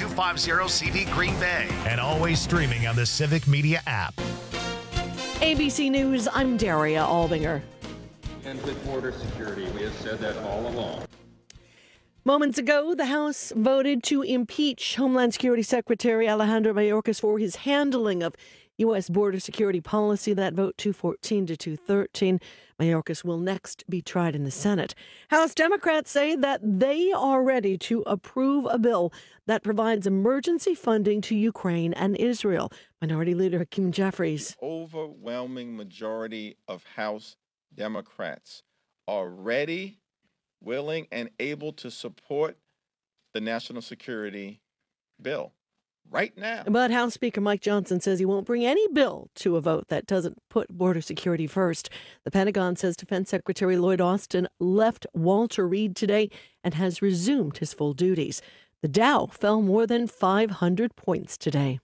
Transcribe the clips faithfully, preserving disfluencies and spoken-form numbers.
two five zero C V Green Bay. And always streaming on the Civic Media app. A B C News, I'm Daria Albinger. And with border security, we have said that all along. Moments ago, the House voted to impeach Homeland Security Secretary Alejandro Mayorkas for his handling of U S border security policy. That vote two fourteen to two thirteen. Mayorkas will next be tried in the Senate. House Democrats say that they are ready to approve a bill that provides emergency funding to Ukraine and Israel. Minority Leader Hakeem Jeffries. Overwhelming majority of House Democrats are ready, willing, and able to support the national security bill right now. But House Speaker Mike Johnson says he won't bring any bill to a vote that doesn't put border security first. The Pentagon says Defense Secretary Lloyd Austin left Walter Reed today and has resumed his full duties. The Dow fell more than five hundred points today.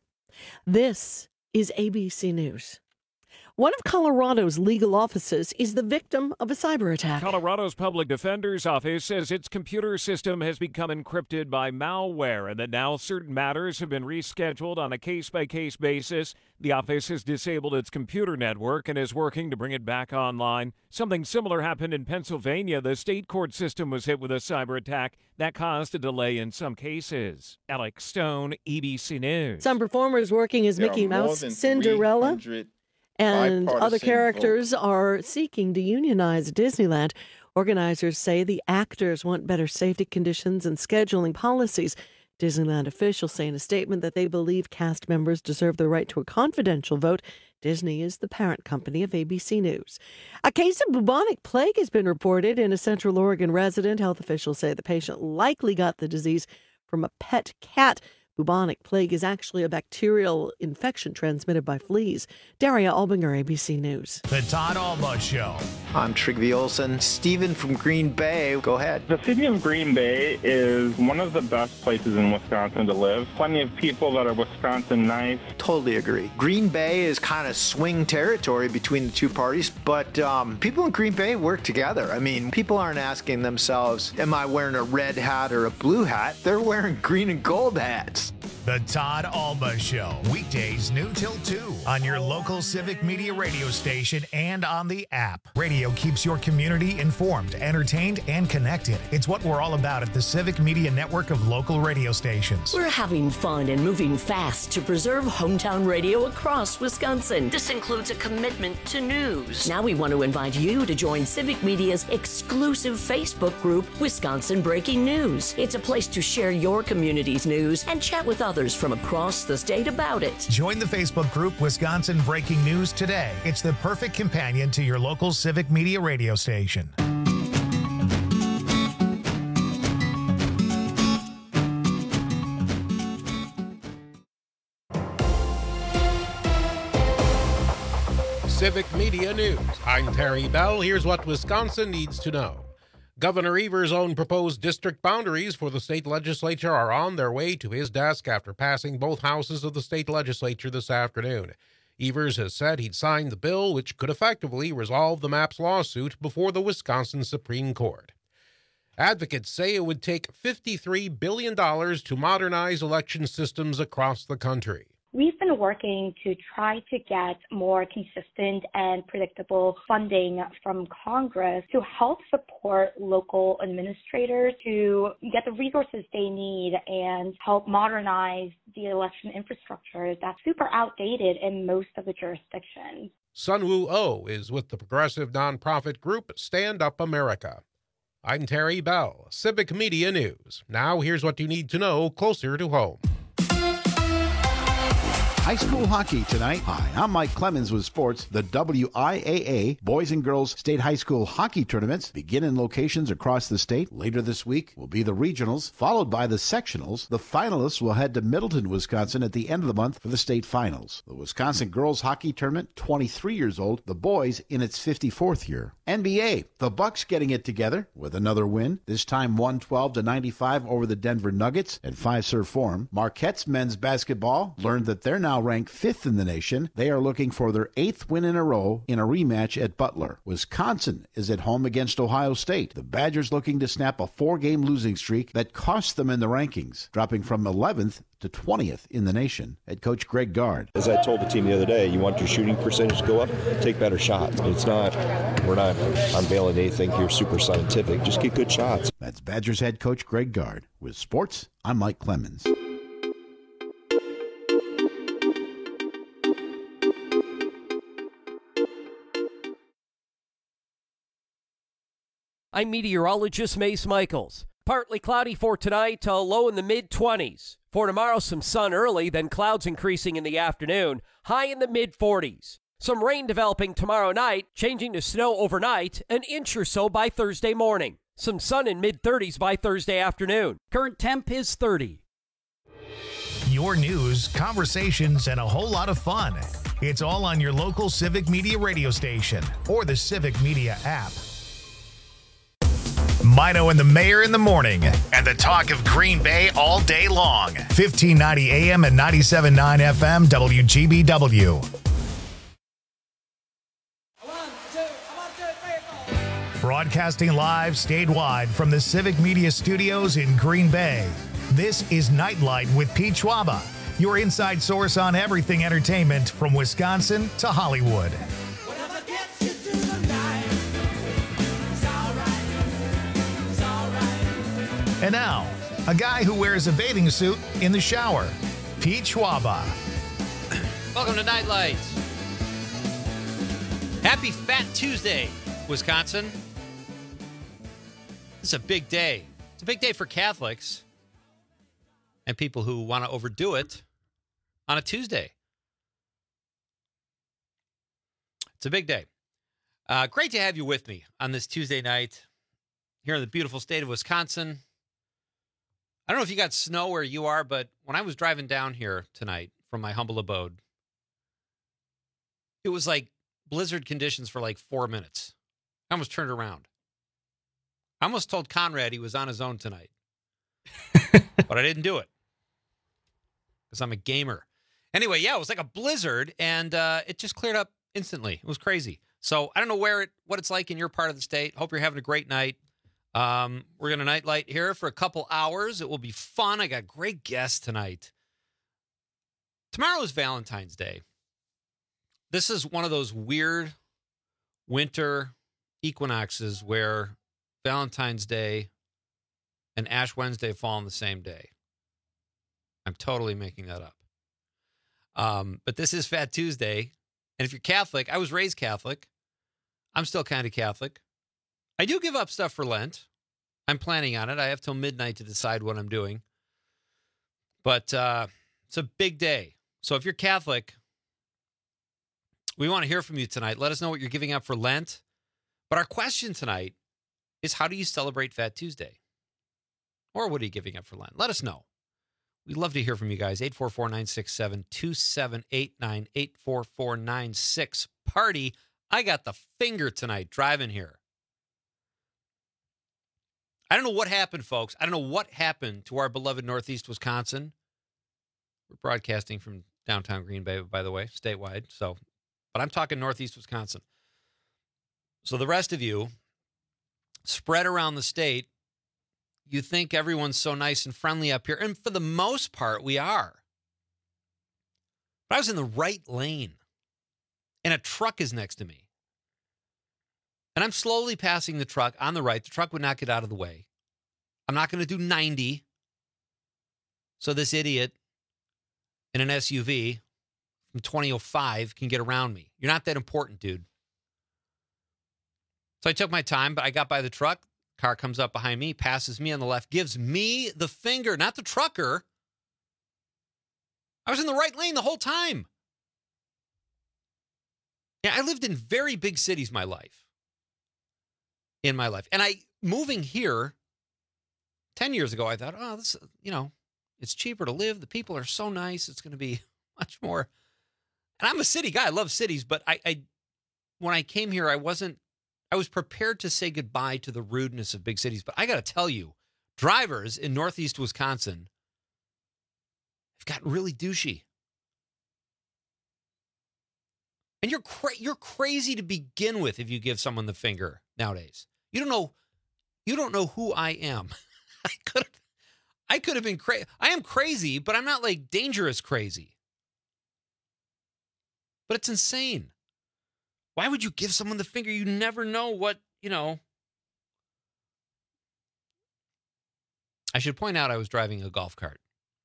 This is A B C News. One of Colorado's legal offices is the victim of a cyber attack. Colorado's public defender's office says its computer system has become encrypted by malware and that now certain matters have been rescheduled on a case-by-case basis. The office has disabled its computer network and is working to bring it back online. Something similar happened in Pennsylvania. The state court system was hit with a cyber attack that caused a delay in some cases. Alex Stone, A B C News. Some performers working as There Mickey are more Mouse, than Cinderella, three hundred and other bipartisan characters votes. are seeking to unionize Disneyland. Organizers say the actors want better safety conditions and scheduling policies. Disneyland officials say in a statement that they believe cast members deserve the right to a confidential vote. Disney is the parent company of A B C News. A case of bubonic plague has been reported in a Central Oregon resident. Health officials say the patient likely got the disease from a pet cat. Bubonic plague is actually a bacterial infection transmitted by fleas. Daria Albinger, A B C News. The Todd Alba Show. I'm Trygve Olsen. Stephen from Green Bay. Go ahead. The city of Green Bay is one of the best places in Wisconsin to live. Plenty of people that are Wisconsin nice. Totally agree. Green Bay is kind of swing territory between the two parties, but um, people in Green Bay work together. I mean, people aren't asking themselves, am I wearing a red hat or a blue hat? They're wearing green and gold hats. The Todd Alba Show. Weekdays noon till two on your local Civic Media radio station and on the app. Radio keeps your community informed, entertained, and connected. It's what we're all about at the Civic Media network of local radio stations. We're having fun and moving fast to preserve hometown radio across Wisconsin. This includes a commitment to news. Now we want to invite you to join Civic Media's exclusive Facebook group, Wisconsin Breaking News. It's a place to share your community's news and chat with others from across the state about it. Join the Facebook group Wisconsin Breaking News today. It's the perfect companion to your local Civic Media radio station. Civic Media News. I'm Terry Bell. Here's what Wisconsin needs to know. Governor Evers' own proposed district boundaries for the state legislature are on their way to his desk after passing both houses of the state legislature this afternoon. Evers has said he'd sign the bill, which could effectively resolve the MAPS lawsuit before the Wisconsin Supreme Court. Advocates say it would take fifty-three billion dollars to modernize election systems across the country. We've been working to try to get more consistent and predictable funding from Congress to help support local administrators to get the resources they need and help modernize the election infrastructure that's super outdated in most of the jurisdictions. Sunwoo Oh is with the progressive nonprofit group Stand Up America. I'm Terry Bell, Civic Media News. Now here's what you need to know closer to home. High school hockey tonight. Hi, I'm Mike Clemens with sports. The W I A A Boys and Girls State High School Hockey Tournaments begin in locations across the state. Later this week will be the regionals, followed by the sectionals. The finalists will head to Middleton, Wisconsin at the end of the month for the state finals. The Wisconsin Girls Hockey Tournament, twenty-three years old. The boys in its fifty-fourth year. N B A, the Bucks getting it together with another win. This time one twelve to ninety-five over the Denver Nuggets at Fiserv Forum. Marquette's men's basketball learned that they're now Now ranked fifth in the nation, they are looking for their eighth win in a row in a rematch at Butler. Wisconsin is at home against Ohio State. The Badgers looking to snap a four-game losing streak that cost them in the rankings, dropping from eleventh to twentieth in the nation. Head coach Greg Gard. As I told the team the other day, you want your shooting percentage to go up, take better shots. It's not, we're not unveiling anything here super scientific. Just get good shots. That's Badgers head coach Greg Gard. With sports, I'm Mike Clemens. I'm meteorologist Mace Michaels. Partly cloudy for tonight, a low in the mid-twenties. For tomorrow, some sun early, then clouds increasing in the afternoon, high in the mid-forties. Some rain developing tomorrow night, changing to snow overnight, an inch or so by Thursday morning. Some sun in mid-thirties by Thursday afternoon. Current temp is thirty. Your news, conversations, and a whole lot of fun. It's all on your local Civic Media radio station or the Civic Media app. Mino and the Mayor in the morning, and the talk of Green Bay all day long. fifteen ninety A M and ninety-seven point nine F M W G B W. Broadcasting live statewide from the Civic Media Studios in Green Bay. This is Nightlight with Pete Schwaba, your inside source on everything entertainment from Wisconsin to Hollywood. And now, a guy who wears a bathing suit in the shower, Pete Schwaba. Welcome to Nightlight. Happy Fat Tuesday, Wisconsin. It's a big day. It's a big day for Catholics and people who want to overdo it on a Tuesday. It's a big day. Uh, great to have you with me on this Tuesday night here in the beautiful state of Wisconsin. I don't know if you got snow where you are, but when I was driving down here tonight from my humble abode, it was like blizzard conditions for like four minutes. I almost turned around. I almost told Conrad he was on his own tonight, but I didn't do it because I'm a gamer. Anyway, yeah, it was like a blizzard, and uh, it just cleared up instantly. It was crazy. So I don't know where it, what it's like in your part of the state. Hope you're having a great night. Um, we're going to nightlight here for a couple hours. It will be fun. I got great guests tonight. Tomorrow is Valentine's Day. This is one of those weird winter equinoxes where Valentine's Day and Ash Wednesday fall on the same day. I'm totally making that up. Um, but this is Fat Tuesday. And if you're Catholic, I was raised Catholic. I'm still kind of Catholic. I do give up stuff for Lent. I'm planning on it. I have till midnight to decide what I'm doing. But uh, it's a big day. So if you're Catholic, we want to hear from you tonight. Let us know what you're giving up for Lent. But our question tonight is, how do you celebrate Fat Tuesday? Or what are you giving up for Lent? Let us know. We'd love to hear from you guys. eight four four, nine six seven, two seven eight nine, eight four four, nine six. Party. I got the finger tonight driving here. I don't know what happened, folks. I don't know what happened to our beloved Northeast Wisconsin. We're broadcasting from downtown Green Bay, by the way, statewide. So, but I'm talking Northeast Wisconsin. So the rest of you spread around the state, you think everyone's so nice and friendly up here. And for the most part, we are. But I was in the right lane, and a truck is next to me. And I'm slowly passing the truck on the right. The truck would not get out of the way. I'm not going to do ninety. So this idiot in an S U V from twenty oh five can get around me. You're not that important, dude. So I took my time, but I got by the truck. Car comes up behind me, passes me on the left, gives me the finger, not the trucker. I was in the right lane the whole time. Yeah, I lived in very big cities my life. In my life. And I, moving here ten years ago, I thought, oh, this, you know, it's cheaper to live. The people are so nice. It's going to be much more. And I'm a city guy. I love cities. But I, I, when I came here, I wasn't, I was prepared to say goodbye to the rudeness of big cities. But I got to tell you, drivers in Northeast Wisconsin have gotten really douchey. And you're cra- you're crazy to begin with if you give someone the finger nowadays. You don't know you don't know who I am. I could I could have been crazy. I am crazy, but I'm not like dangerous crazy. But it's insane. Why would you give someone the finger? You never know what, you know. I should point out I was driving a golf cart.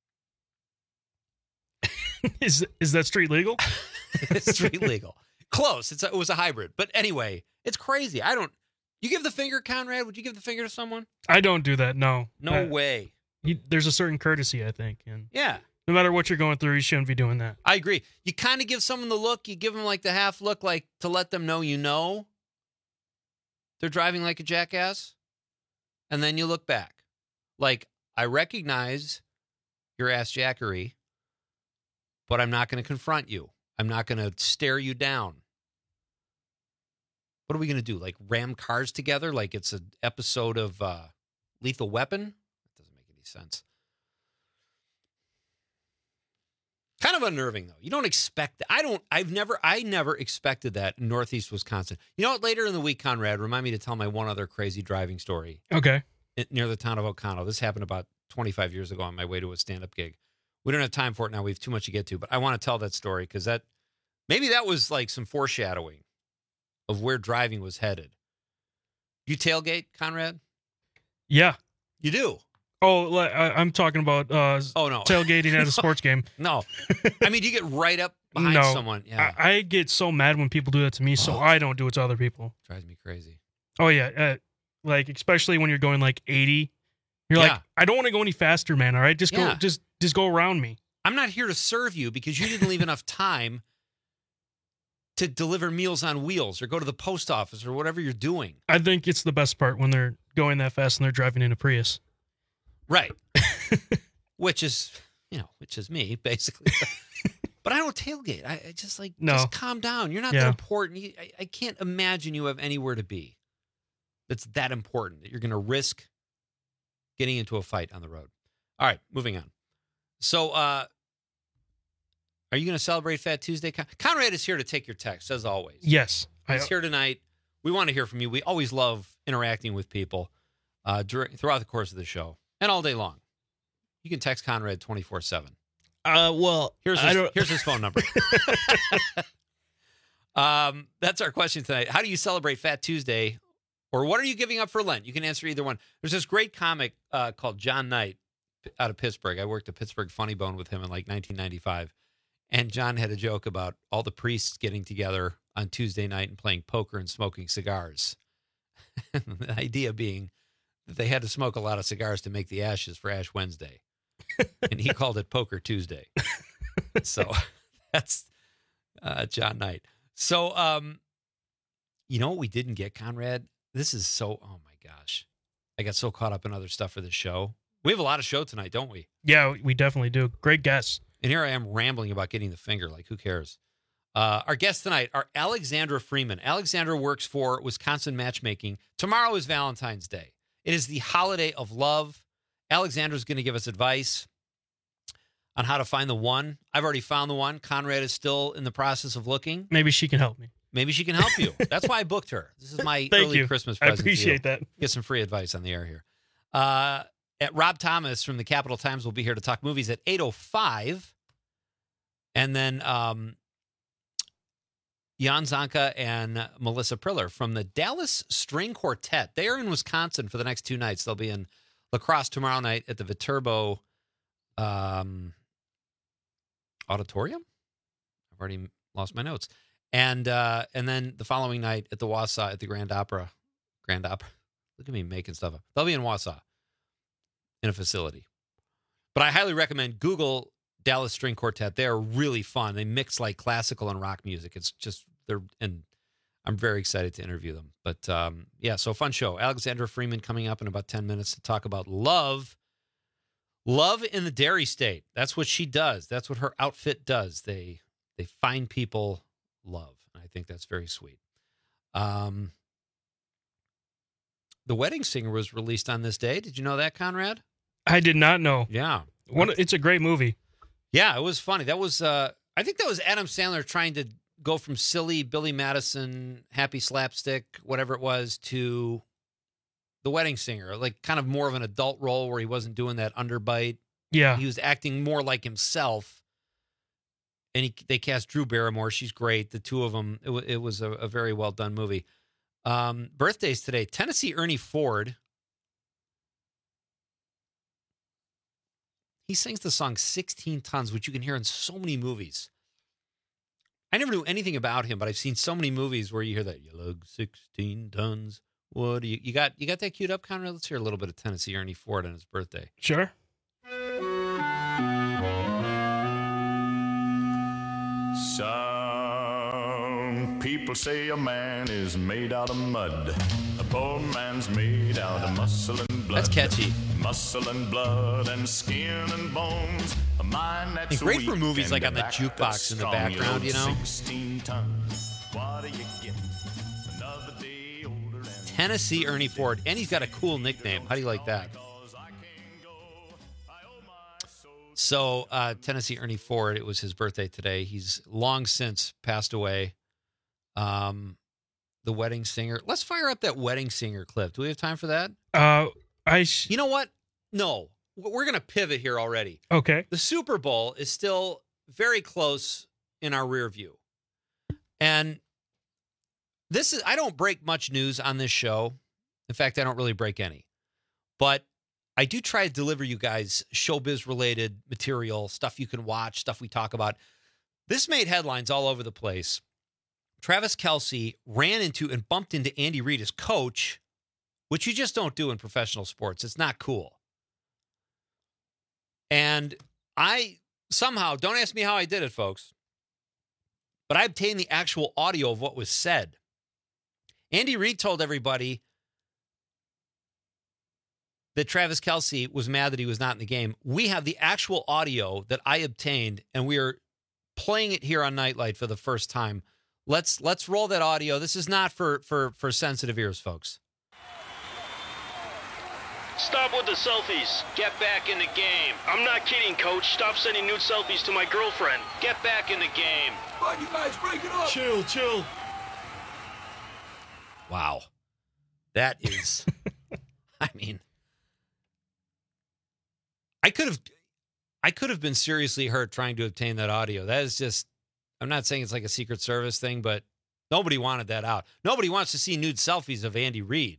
is is that street legal? It's street legal. Close. It's a, it was a hybrid. But anyway, it's crazy. I don't. You give the finger, Conrad? Would you give the finger to someone? I don't do that. No. No I, way. You, there's a certain courtesy, I think. And yeah. No matter what you're going through, you shouldn't be doing that. I agree. You kind of give someone the look. You give them like the half look, like to let them know you know they're driving like a jackass. And then you look back. Like, I recognize your ass jackery, but I'm not going to confront you. I'm not going to stare you down. What are we going to do? Like ram cars together? Like it's an episode of uh, Lethal Weapon? That doesn't make any sense. Kind of unnerving, though. You don't expect that. I don't, I've never, I never expected that in Northeast Wisconsin. You know what? Later in the week, Conrad, remind me to tell my one other crazy driving story. Okay. Near the town of O'Connell. This happened about twenty-five years ago on my way to a stand-up gig. We don't have time for it now. We have too much to get to, but I want to tell that story because that maybe that was like some foreshadowing of where driving was headed. You tailgate, Conrad? Yeah. You do? Oh, I, I'm talking about uh, oh, no. tailgating at a sports game. No. I mean, you get right up behind no. someone. Yeah. I, I get so mad when people do that to me, so oh. I don't do it to other people. Drives me crazy. Oh, yeah. Uh, like, especially when you're going like eighty. You're yeah. like, I don't want to go any faster, man. All right, just yeah. go, just just go around me. I'm not here to serve you because you didn't leave enough time to deliver Meals on Wheels or go to the post office or whatever you're doing. I think it's the best part when they're going that fast and they're driving in a Prius. Right. Which is, you know, which is me basically. But I don't tailgate. I, I just like no. just calm down. You're not yeah. that important. You, I, I can't imagine you have anywhere to be that's that important that you're going to risk getting into a fight on the road. All right, moving on. So, uh, are you going to celebrate Fat Tuesday? Con- Conrad is here to take your text, as always. Yes. He's I, here tonight. We want to hear from you. We always love interacting with people uh, during, throughout the course of the show and all day long. You can text Conrad twenty-four seven. Uh, well, here's his, here's his phone number. um, that's our question tonight. How do you celebrate Fat Tuesday? Or what are you giving up for Lent? You can answer either one. There's this great comic uh, called John Knight out of Pittsburgh. I worked at Pittsburgh Funny Bone with him in like nineteen ninety-five. And John had a joke about all the priests getting together on Tuesday night and playing poker and smoking cigars. The idea being that they had to smoke a lot of cigars to make the ashes for Ash Wednesday. And he called it Poker Tuesday. So that's uh, John Knight. So, um, you know what we didn't get, Conrad? This is so, oh my gosh. I got so caught up in other stuff for this show. We have a lot of show tonight, don't we? Yeah, we definitely do. Great guess. And here I am rambling about getting the finger. Like, who cares? Uh, our guests tonight are Alexandra Freeman. Alexandra works for Wisconsin Matchmaking. Tomorrow is Valentine's Day. It is the holiday of love. Alexandra's going to give us advice on how to find the one. I've already found the one. Conrad is still in the process of looking. Maybe she can help me. Maybe she can help you. That's why I booked her. This is my Thank early you. Christmas present. I appreciate that. Get some free advice on the air here. Uh, at Rob Thomas from the Capital Times will be here to talk movies at eight oh five. And then um, Jan Zonka and Melissa Priller from the Dallas String Quartet. They are in Wisconsin for the next two nights. They'll be in La Crosse tomorrow night at the Viterbo um, Auditorium. I've already lost my notes. And uh, and then the following night at the Wausau at the Grand Opera. Grand Opera. Look at me making stuff up. They'll be in Wausau in a facility. But I highly recommend Google Dallas String Quartet. They're really fun. They mix like classical and rock music. It's just, they're, and I'm very excited to interview them. But um, yeah, so fun show. Alexandra Freeman coming up in about ten minutes to talk about love. Love in the Dairy State. That's what she does. That's what her outfit does. They they find people love. And I think that's very sweet. Um, The Wedding Singer was released on this day. Did you know that, Conrad? I did not know. Yeah. One, it's a great movie. Yeah, it was funny. That was, uh, I think that was Adam Sandler trying to go from silly Billy Madison, happy slapstick, whatever it was, to The Wedding Singer, like kind of more of an adult role where he wasn't doing that underbite. Yeah. He was acting more like himself. And he, they cast Drew Barrymore. She's great. The two of them, it, w- it was a, a very well done movie. Um, birthdays today. Tennessee Ernie Ford. He sings the song sixteen tons, which you can hear in so many movies. I never knew anything about him, but I've seen so many movies where you hear that. You lug sixteen tons. What do you, you got? You got that queued up, Conrad? Let's hear a little bit of Tennessee Ernie Ford on his birthday. Sure. Some people say a man is made out of mud. A poor man's made out of muscle and blood. That's catchy. Muscle and blood and skin and bones. A mind that's and great weak for movies and like on the back jukebox that's in the strong. background, you know? sixteen tons. What do you get? Another day older and Tennessee Ernie Ford. And he's got a cool nickname. How do you like that? So, uh, Tennessee Ernie Ford, it was his birthday today. He's long since passed away. Um, the Wedding Singer. Let's fire up that Wedding Singer clip. Do we have time for that? Uh, I. Sh- you know what? No. We're going to pivot here already. Okay. The Super Bowl is still very close in our rear view. And this is, I don't break much news on this show. In fact, I don't really break any. But I do try to deliver you guys showbiz-related material, stuff you can watch, stuff we talk about. This made headlines all over the place. Travis Kelce ran into and bumped into Andy Reid, his coach, which you just don't do in professional sports. It's not cool. And I somehow, don't ask me how I did it, folks, but I obtained the actual audio of what was said. Andy Reid told everybody that Travis Kelce was mad that he was not in the game. We have the actual audio that I obtained, and we are playing it here on Nightlight for the first time. Let's let's roll that audio. This is not for for for sensitive ears, folks. Stop with the selfies. Get back in the game. I'm not kidding, coach. Stop sending nude selfies to my girlfriend. Get back in the game. Why'd you guys break it up? Chill, chill. Wow. That is, I mean, I could have, I could have been seriously hurt trying to obtain that audio. That is just, I'm not saying it's like a Secret Service thing, but nobody wanted that out. Nobody wants to see nude selfies of Andy Reid.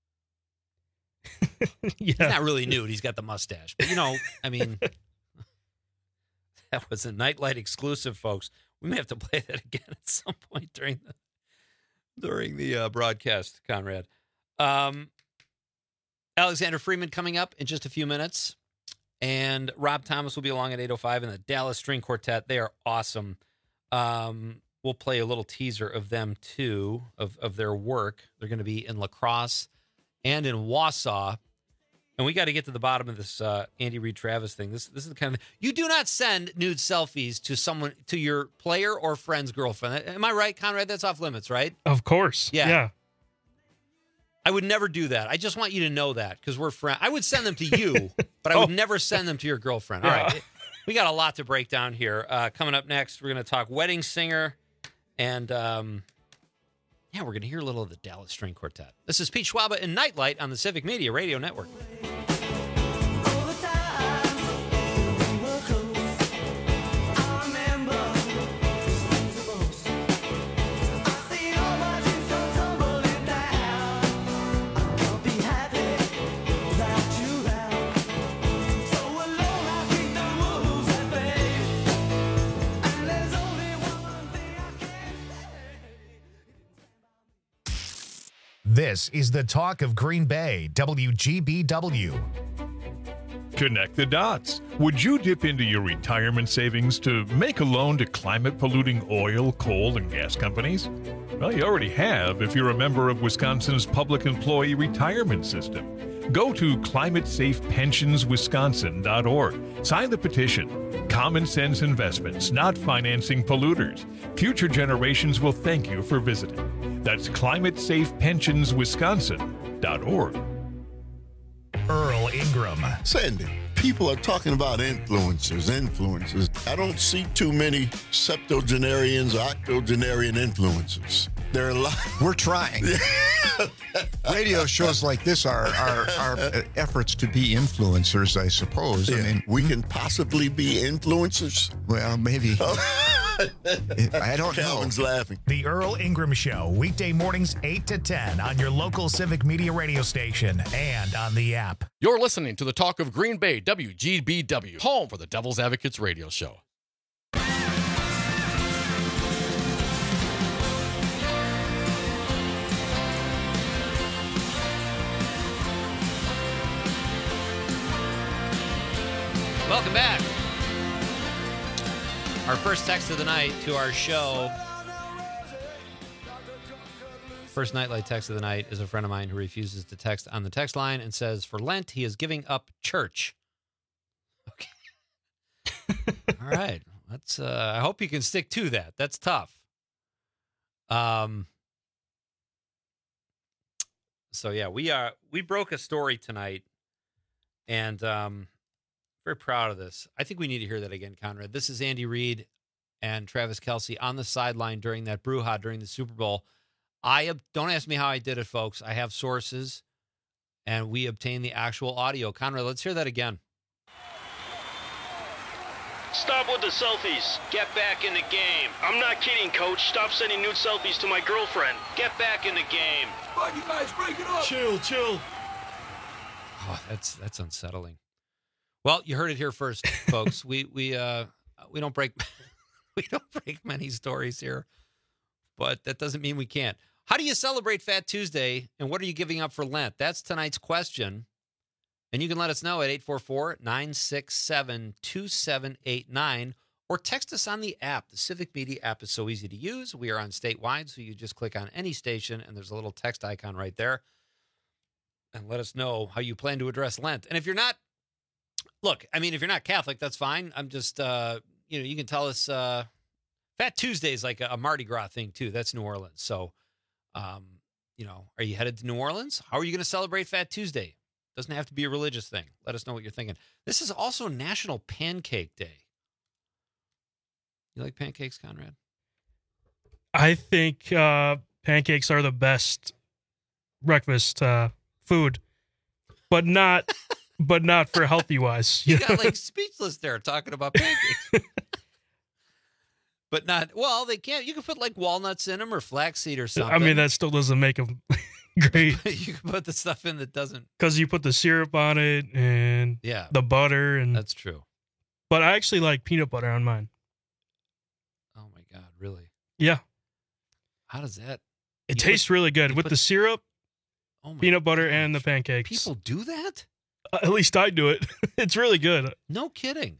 Yeah. He's not really nude. He's got the mustache. But, you know, I mean, that was a Nightlight exclusive, folks. We may have to play that again at some point during the during the uh, broadcast, Conrad. Um, Alexander Freeman coming up in just a few minutes. And Rob Thomas will be along at eight oh five, and the Dallas String Quartet. They are awesome. Um, we'll play a little teaser of them, too, of, of their work. They're going to be in La Crosse and in Wausau. And we got to get to the bottom of this uh, Andy Reid Travis thing. This this is the kind of, you do not send nude selfies to someone, to your player or friend's girlfriend. Am I right, Conrad? That's off limits, right? Of course. Yeah. Yeah. I would never do that. I just want you to know that because we're friends. I would send them to you, but I would oh. never send them to your girlfriend. All yeah. right. We got a lot to break down here. Uh, coming up next, we're going to talk Wedding Singer and, um, yeah, we're going to hear a little of the Dallas String Quartet. This is Pete Schwaba and Nightlight on the Civic Media Radio Network. This is the talk of Green Bay, W G B W. Connect the dots. Would you dip into your retirement savings to make a loan to climate-polluting oil, coal, and gas companies? Well, you already have if you're a member of Wisconsin's Public Employee Retirement System. Go to climate safe pensions wisconsin dot org. Sign the petition. Common sense investments, not financing polluters. Future generations will thank you for visiting. That's climate safe pensions wisconsin dot org. Earl Ingram. Sandy, People are talking about influencers, influencers. I don't see too many septuagenarians or octogenarian influencers. There are a lot. We're trying. Radio shows like this are, are, are efforts to be influencers, I suppose. Yeah. I mean, we can possibly be influencers. Well, maybe. I don't Calvin's know. laughing. The Earl Ingram Show, weekday mornings eight to ten on your local Civic Media radio station and on the app. You're listening to the Talk of Green Bay, W G B W, home for the Devil's Advocates radio show. Welcome back. Our first text of the night to our show. First nightlight text of the night is a friend of mine who refuses to text on the text line and says for Lent he is giving up church. Okay. All right. That's uh I hope you can stick to that. That's tough. Um So yeah, we are we broke a story tonight and um very proud of this. I think we need to hear that again, Conrad. This is Andy Reid and Travis Kelce on the sideline during that brouhaha during the Super Bowl. I don't ask me how I did it, folks. I have sources, and we obtained the actual audio. Conrad, let's hear that again. Stop with the selfies. Get back in the game. I'm not kidding, Coach. Stop sending nude selfies to my girlfriend. Get back in the game. Come on, you guys, break it up. Chill, chill. Oh, that's that's unsettling. Well, you heard it here first, folks. we we uh we don't break we don't break many stories here, but that doesn't mean we can't. How do you celebrate Fat Tuesday, and what are you giving up for Lent? That's tonight's question, and you can let us know at eight four four, nine six seven, two seven eight nine or text us on the app. The Civic Media app is so easy to use. We are on statewide, so you just click on any station, and there's a little text icon right there, and let us know how you plan to address Lent. And if you're not Look, I mean, if you're not Catholic, that's fine. I'm just, uh, you know, you can tell us uh, Fat Tuesday is like a, a Mardi Gras thing, too. That's New Orleans. So, um, you know, are you headed to New Orleans? How are you going to celebrate Fat Tuesday? Doesn't have to be a religious thing. Let us know what you're thinking. This is also National Pancake Day. You like pancakes, Conrad? I think uh, pancakes are the best breakfast uh, food, but not... But not for healthy wise. You got like speechless there talking about pancakes. But not, well, they can't. You can put like walnuts in them or flaxseed or something. I mean, that still doesn't make them great. You can put the stuff in that doesn't. Because you put the syrup on it and yeah, the butter. And that's true. But I actually like peanut butter on mine. Oh my God, really? Yeah. How does that? It tastes put, really good with put, the syrup, oh peanut butter, gosh. And the pancakes. People do that? Uh, at least I do it. It's really good. No kidding.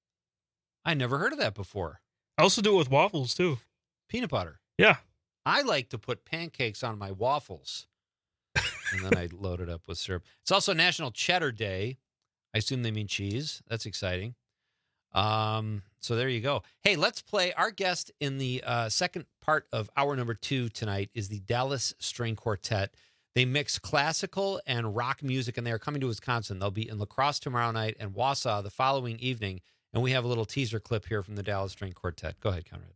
I never heard of that before. I also do it with waffles, too. Peanut butter? Yeah. I like to put pancakes on my waffles. And then I load it up with syrup. It's also National Cheddar Day. I assume they mean cheese. That's exciting. Um, so there you go. Hey, let's play. Our guest in the uh, second part of hour number two tonight is the Dallas String Quartet. They mix classical and rock music, and they are coming to Wisconsin. They'll be in La Crosse tomorrow night and Wausau the following evening. And we have a little teaser clip here from the Dallas String Quartet. Go ahead, Conrad.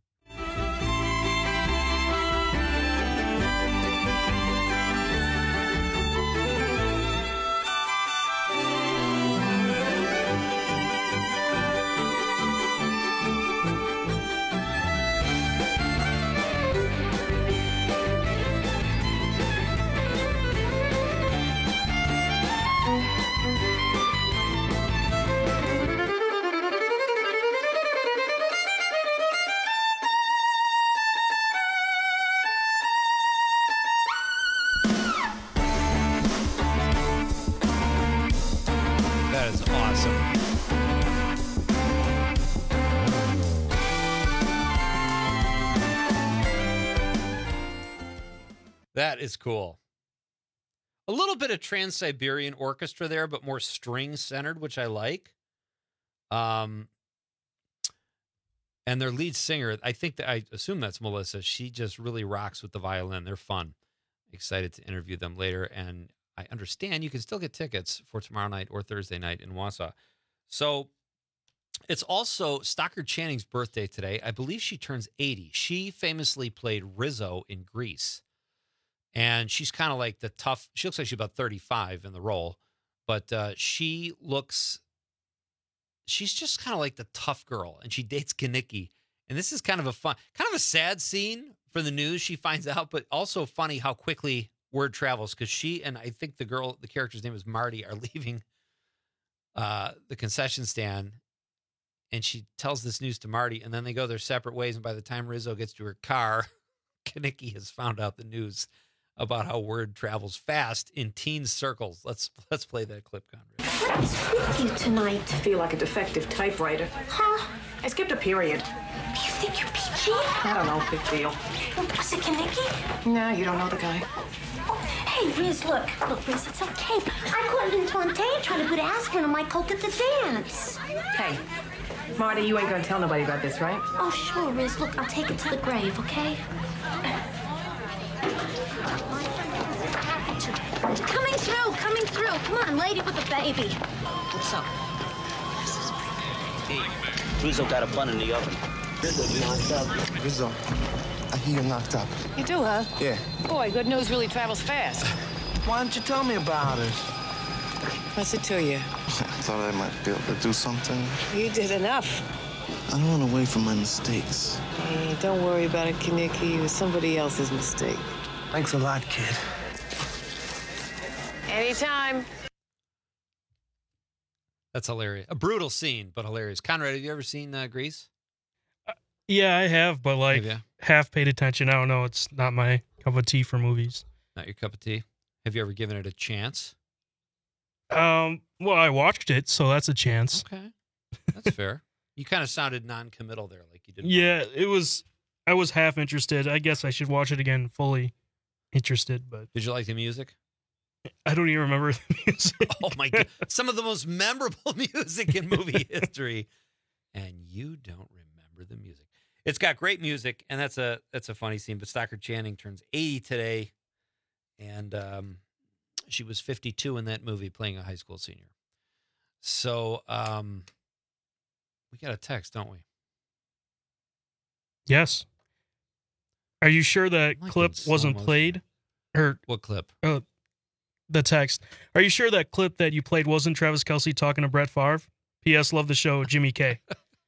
That is cool. A little bit of Trans-Siberian Orchestra there, but more string-centered, which I like. Um, and their lead singer, I think that I assume that's Melissa. She just really rocks with the violin. They're fun. Excited to interview them later. And I understand you can still get tickets for tomorrow night or Thursday night in Wausau. So it's also Stockard Channing's birthday today. I believe she turns eighty. She famously played Rizzo in Grease. And she's kind of like the tough, she looks like she's about thirty-five in the role, but uh, she looks, she's just kind of like the tough girl, and she dates Kenickie. And this is kind of a fun, kind of a sad scene for the news, she finds out, but also funny how quickly word travels, because she and I think the girl, the character's name is Marty, are leaving uh, the concession stand, and she tells this news to Marty, and then they go their separate ways, and by the time Rizzo gets to her car, Kenickie has found out the news about how word travels fast in teen circles. Let's let's play that clip, Conrad. What's with you tonight? I feel like a defective typewriter. Huh? I skipped a period. You think you're peachy? I don't know, big deal. Was it Kenickie? No, you don't know the guy. Hey, Riz, look. Look, Riz, it's okay. I caught him in Fontaine trying to put aspirin on my coke at the dance. Hey, Marty, you ain't gonna tell nobody about this, right? Oh, sure, Riz. Look, I'll take it to the grave, okay? Coming through, coming through. Come on, lady with the baby. What's up? Hey, Rizzo got a bun in the oven. Rizzo knocked up. Rizzo, I hear you're knocked up. You do, huh? Yeah. Boy, good news really travels fast. Why didn't you tell me about it? What's it to you? I thought I might be able to do something. You did enough. I don't want to wait for my mistakes. Hey, don't worry about it, Kenickie. It was somebody else's mistake. Thanks a lot, kid. Anytime. That's hilarious. A brutal scene, but hilarious. Conrad, have you ever seen uh, Grease? Uh, yeah, I have, but like have half paid attention. I don't know. It's not my cup of tea for movies. Not your cup of tea? Have you ever given it a chance? Um. Well, I watched it, so that's a chance. Okay, that's fair. You kind of sounded non-committal there, like you didn't. Yeah, it was. I was half interested. I guess I should watch it again, fully interested. But did you like the music? I don't even remember the music. Oh my God. Some of the most memorable music in movie history. And you don't remember the music. It's got great music, and that's a that's a funny scene. But Stockard Channing turns eighty today. And um, she was fifty-two in that movie, playing a high school senior. So um, we got a text, don't we? Yes. Are you sure that Like clip in wasn't slow played? Or what clip? Uh, the text. Are you sure that clip that you played wasn't Travis Kelce talking to Brett Favre? P S. Love the show, Jimmy K.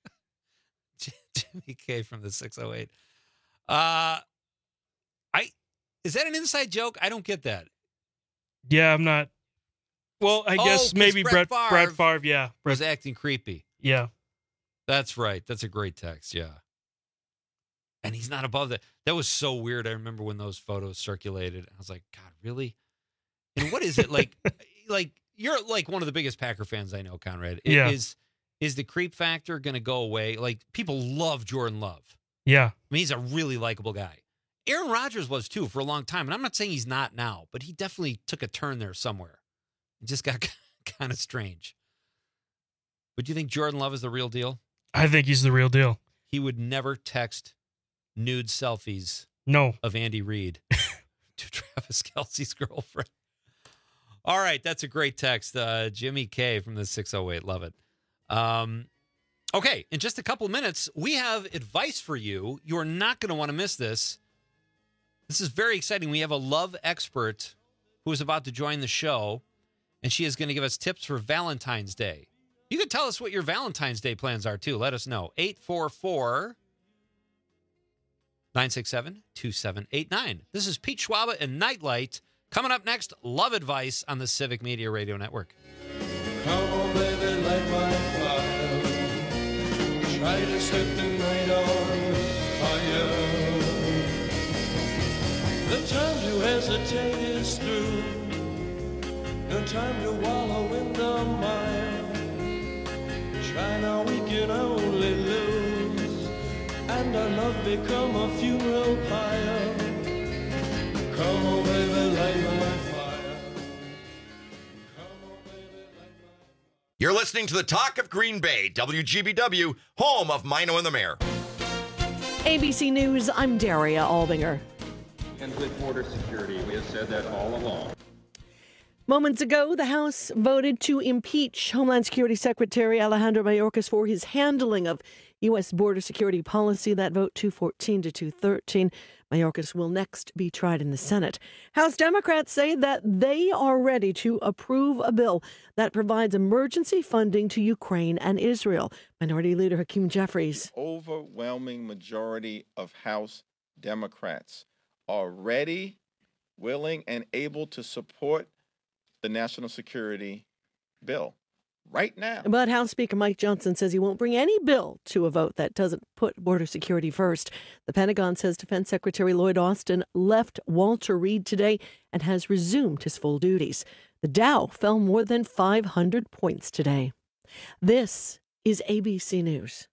Jimmy K from the six oh eight. Uh, I is that an inside joke? I don't get that. Yeah, I'm not. Well, I Oh, guess 'cause maybe Brett Brett Favre Brett Favre. Yeah, Was acting creepy. yeah. That's right. That's a great text. Yeah. And he's not above that. That was so weird. I remember when those photos circulated. I was like, God, really? And what is it like? Like you're like one of the biggest Packer fans I know, Conrad. I- Yeah. Is is the creep factor going to go away? Like people love Jordan Love. Yeah. I mean, he's a really likable guy. Aaron Rodgers was too for a long time, and I'm not saying he's not now, but he definitely took a turn there somewhere. It just got kind of strange. But do you think Jordan Love is the real deal? I think he's the real deal. He would never text nude selfies No. of Andy Reid to Travis Kelce's girlfriend. All right, that's a great text. Uh, Jimmy K from the six oh eight. Love it. Um, okay, in just a couple of minutes, we have advice for you. You're not going to want to miss this. This is very exciting. We have a love expert who is about to join the show, and she is going to give us tips for Valentine's Day. You can tell us what your Valentine's Day plans are, too. Let us know. eight four four, nine six seven, two seven eight nine. This is Pete Schwaba and Nightlight. Coming up next, Love Advice on the Civic Media Radio Network. Come on, baby, light my fire. Try to set the night on fire. The time to hesitate is through. No time to wallow in the mire. Try now, we can only lose. And our love become a funeral pyre. Come on, baby, light my fire. You're listening to the Talk of Green Bay, W G B W, home of Mino and the Mayor. A B C News, I'm Daria Albinger. And with border security, we have said that all along. Moments ago, the House voted to impeach Homeland Security Secretary Alejandro Mayorkas for his handling of U S border security policy. That vote two fourteen to two thirteen. Mayorkas will next be tried in the Senate. House Democrats say that they are ready to approve a bill that provides emergency funding to Ukraine and Israel. Minority Leader Hakeem Jeffries. Overwhelming majority of House Democrats are ready, willing, and able to support the national security bill right now. But House Speaker Mike Johnson says he won't bring any bill to a vote that doesn't put border security first. The Pentagon says Defense Secretary Lloyd Austin left Walter Reed today and has resumed his full duties. The Dow fell more than five hundred points today. This is A B C News.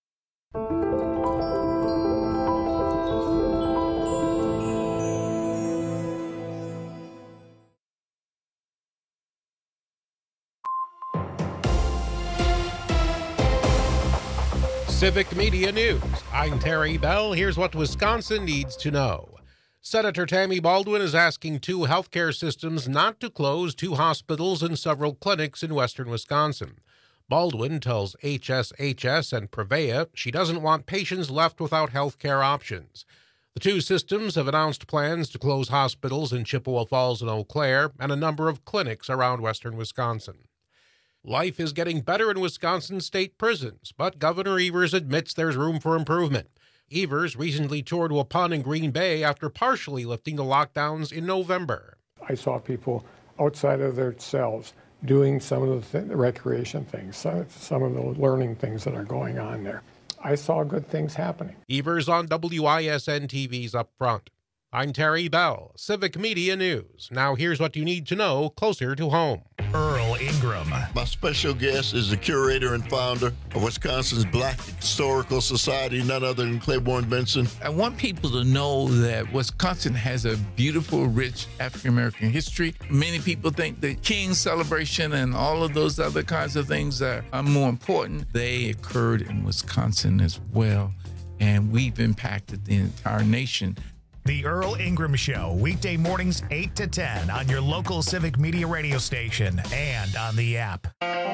Civic Media News. I'm Terry Bell. Here's what Wisconsin needs to know. Senator Tammy Baldwin is asking two healthcare systems not to close two hospitals and several clinics in western Wisconsin. Baldwin tells H S H S and Prevea she doesn't want patients left without healthcare options. The two systems have announced plans to close hospitals in Chippewa Falls and Eau Claire and a number of clinics around western Wisconsin. Life is getting better in Wisconsin state prisons, but Governor Evers admits there's room for improvement. Evers recently toured Waupun and Green Bay after partially lifting the lockdowns in November. I saw people outside of their cells doing some of the th- recreation things, some, some of the learning things that are going on there. I saw good things happening. Evers on W I S N T V's Up Front. I'm Terry Bell, Civic Media News. Now here's what you need to know closer to home. Earl Ingram. My special guest is the curator and founder of Wisconsin's Black Historical Society, none other than Claiborne Benson. I want people to know that Wisconsin has a beautiful, rich African-American history. Many people think the King's celebration and all of those other kinds of things are, are more important. They occurred in Wisconsin as well, and we've impacted the entire nation. The Earl Ingram Show, weekday mornings eight to ten on your local Civic Media radio station and on the app.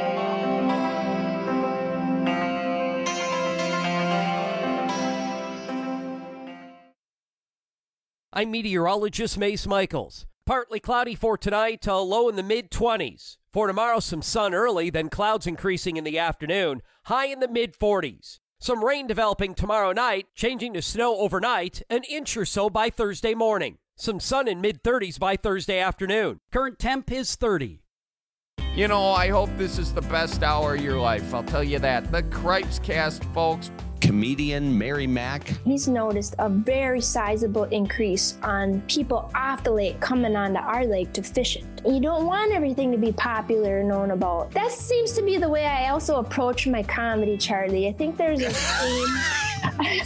I'm meteorologist Mace Michaels. Partly cloudy for tonight, a low in the mid-twenties. For tomorrow, some sun early, then clouds increasing in the afternoon, high in the mid-forties. Some rain developing tomorrow night, changing to snow overnight, an inch or so by Thursday morning. Some sun in mid-thirties by Thursday afternoon. Current temp is thirty. You know, I hope this is the best hour of your life. I'll tell you that. The Cripes Cast, folks. Comedian Mary Mack. He's noticed a very sizable increase on people off the lake coming onto our lake to fish it. You don't want everything to be popular and known about. That seems to be the way I also approach my comedy, Charlie. I think there's a theme.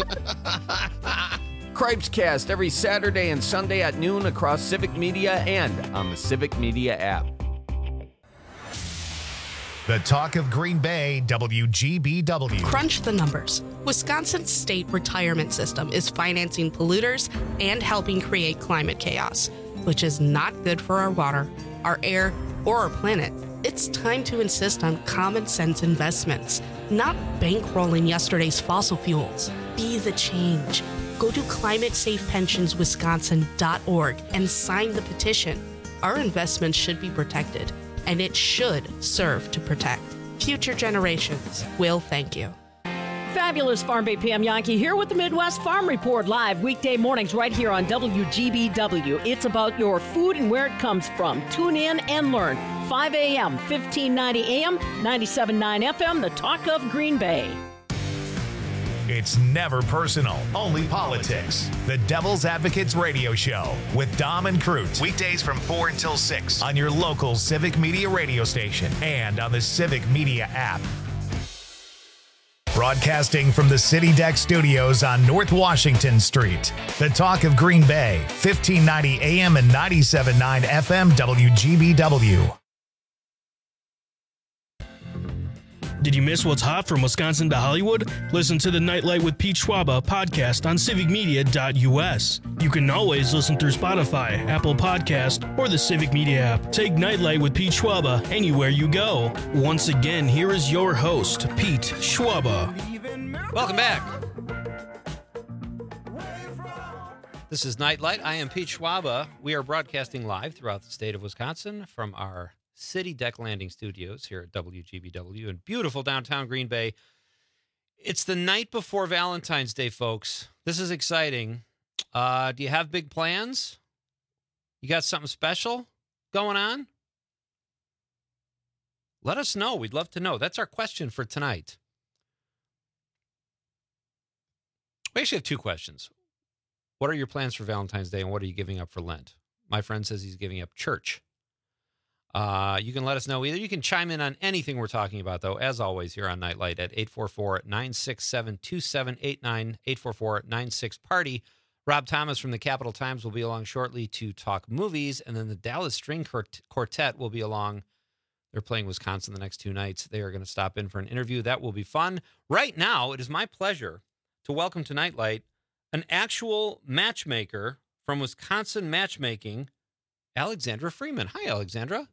Cripes Cast every Saturday and Sunday at noon across Civic Media and on the Civic Media app. The Talk of Green Bay, W G B W. Crunch the numbers. Wisconsin's state retirement system is financing polluters and helping create climate chaos, which is not good for our water, our air, or our planet. It's time to insist on common sense investments, not bankrolling yesterday's fossil fuels. Be the change. Go to climate safe pensions wisconsin dot org and sign the petition. Our investments should be protected, and it should serve to protect. Future generations will thank you. Fabulous Farm Bay P M Yankee here with the Midwest Farm Report live weekday mornings right here on W G B W. It's about your food and where it comes from. Tune in and learn. five a.m., fifteen ninety A M, ninety-seven point nine F M, the Talk of Green Bay. It's never personal, only politics. The Devil's Advocates Radio Show with Dom and Crute. Weekdays from four until six on your local Civic Media radio station and on the Civic Media app. Broadcasting from the City Deck Studios on North Washington Street. The Talk of Green Bay, fifteen ninety A M and ninety-seven point nine F M W G B W. Did you miss what's hot from Wisconsin to Hollywood? Listen to the Nightlight with Pete Schwaba podcast on civic media dot U S. You can always listen through Spotify, Apple Podcast, or the Civic Media app. Take Nightlight with Pete Schwaba anywhere you go. Once again, here is your host, Pete Schwaba. Welcome back. This is Nightlight. I am Pete Schwaba. We are broadcasting live throughout the state of Wisconsin from our City Deck Landing Studios here at W G B W in beautiful downtown Green Bay. It's the night before Valentine's Day, folks. This is exciting. Uh, do you have big plans? You got something special going on? Let us know. We'd love to know. That's our question for tonight. We actually have two questions. What are your plans for Valentine's Day, and what are you giving up for Lent? My friend says he's giving up church. Uh, you can let us know either. You can chime in on anything we're talking about, though, as always, here on Nightlight at eight four four, nine six seven, two seven eight nine, eight four four, nine six, party. Rob Thomas from the Capital Times will be along shortly to talk movies, and then the Dallas String Quartet will be along. They're playing Wisconsin the next two nights. They are going to stop in for an interview. That will be fun. Right now, it is my pleasure to welcome to Nightlight an actual matchmaker from Wisconsin Matchmaking, Alexandra Freeman. Hi, Alexandra.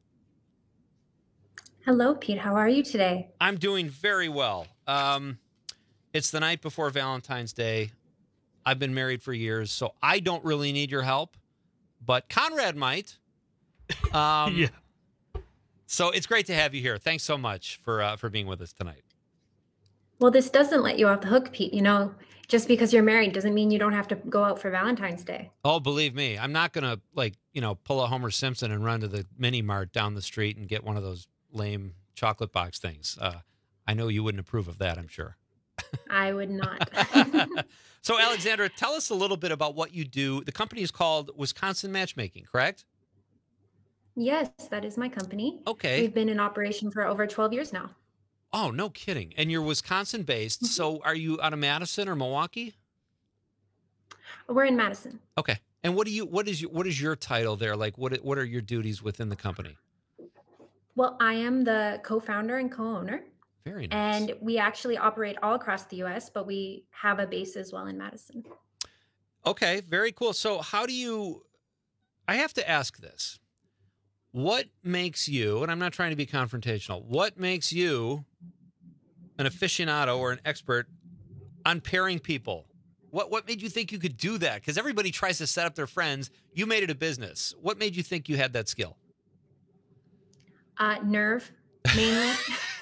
Hello, Pete. How are you today? I'm doing very well. Um, it's the night before Valentine's Day. I've been married for years, so I don't really need your help, but Conrad might. Um, yeah. So it's great to have you here. Thanks so much for uh, for being with us tonight. Well, this doesn't let you off the hook, Pete. You know, just because you're married doesn't mean you don't have to go out for Valentine's Day. Oh, believe me, I'm not going to, like, you know, pull a Homer Simpson and run to the mini mart down the street and get one of those lame chocolate box things. Uh, I know you wouldn't approve of that, I'm sure. I would not. So, Alexandra, tell us a little bit about what you do. The company is called Wisconsin Matchmaking, correct? Yes, that is my company. Okay. We've been in operation for over twelve years now. Oh, no kidding. And you're Wisconsin-based, so are you out of Madison or Milwaukee? We're in Madison. Okay. And what do you what is your what is your title there? Like, what what are your duties within the company? Well, I am the co-founder and co-owner. Very nice. And we actually operate all across the U S, but we have a base as well in Madison. Okay, very cool. So how do you, I have to ask this. What makes you, and I'm not trying to be confrontational, what makes you an aficionado or an expert on pairing people? What what made you think you could do that? Because everybody tries to set up their friends. You made it a business. What made you think you had that skill? Uh, nerve, mainly.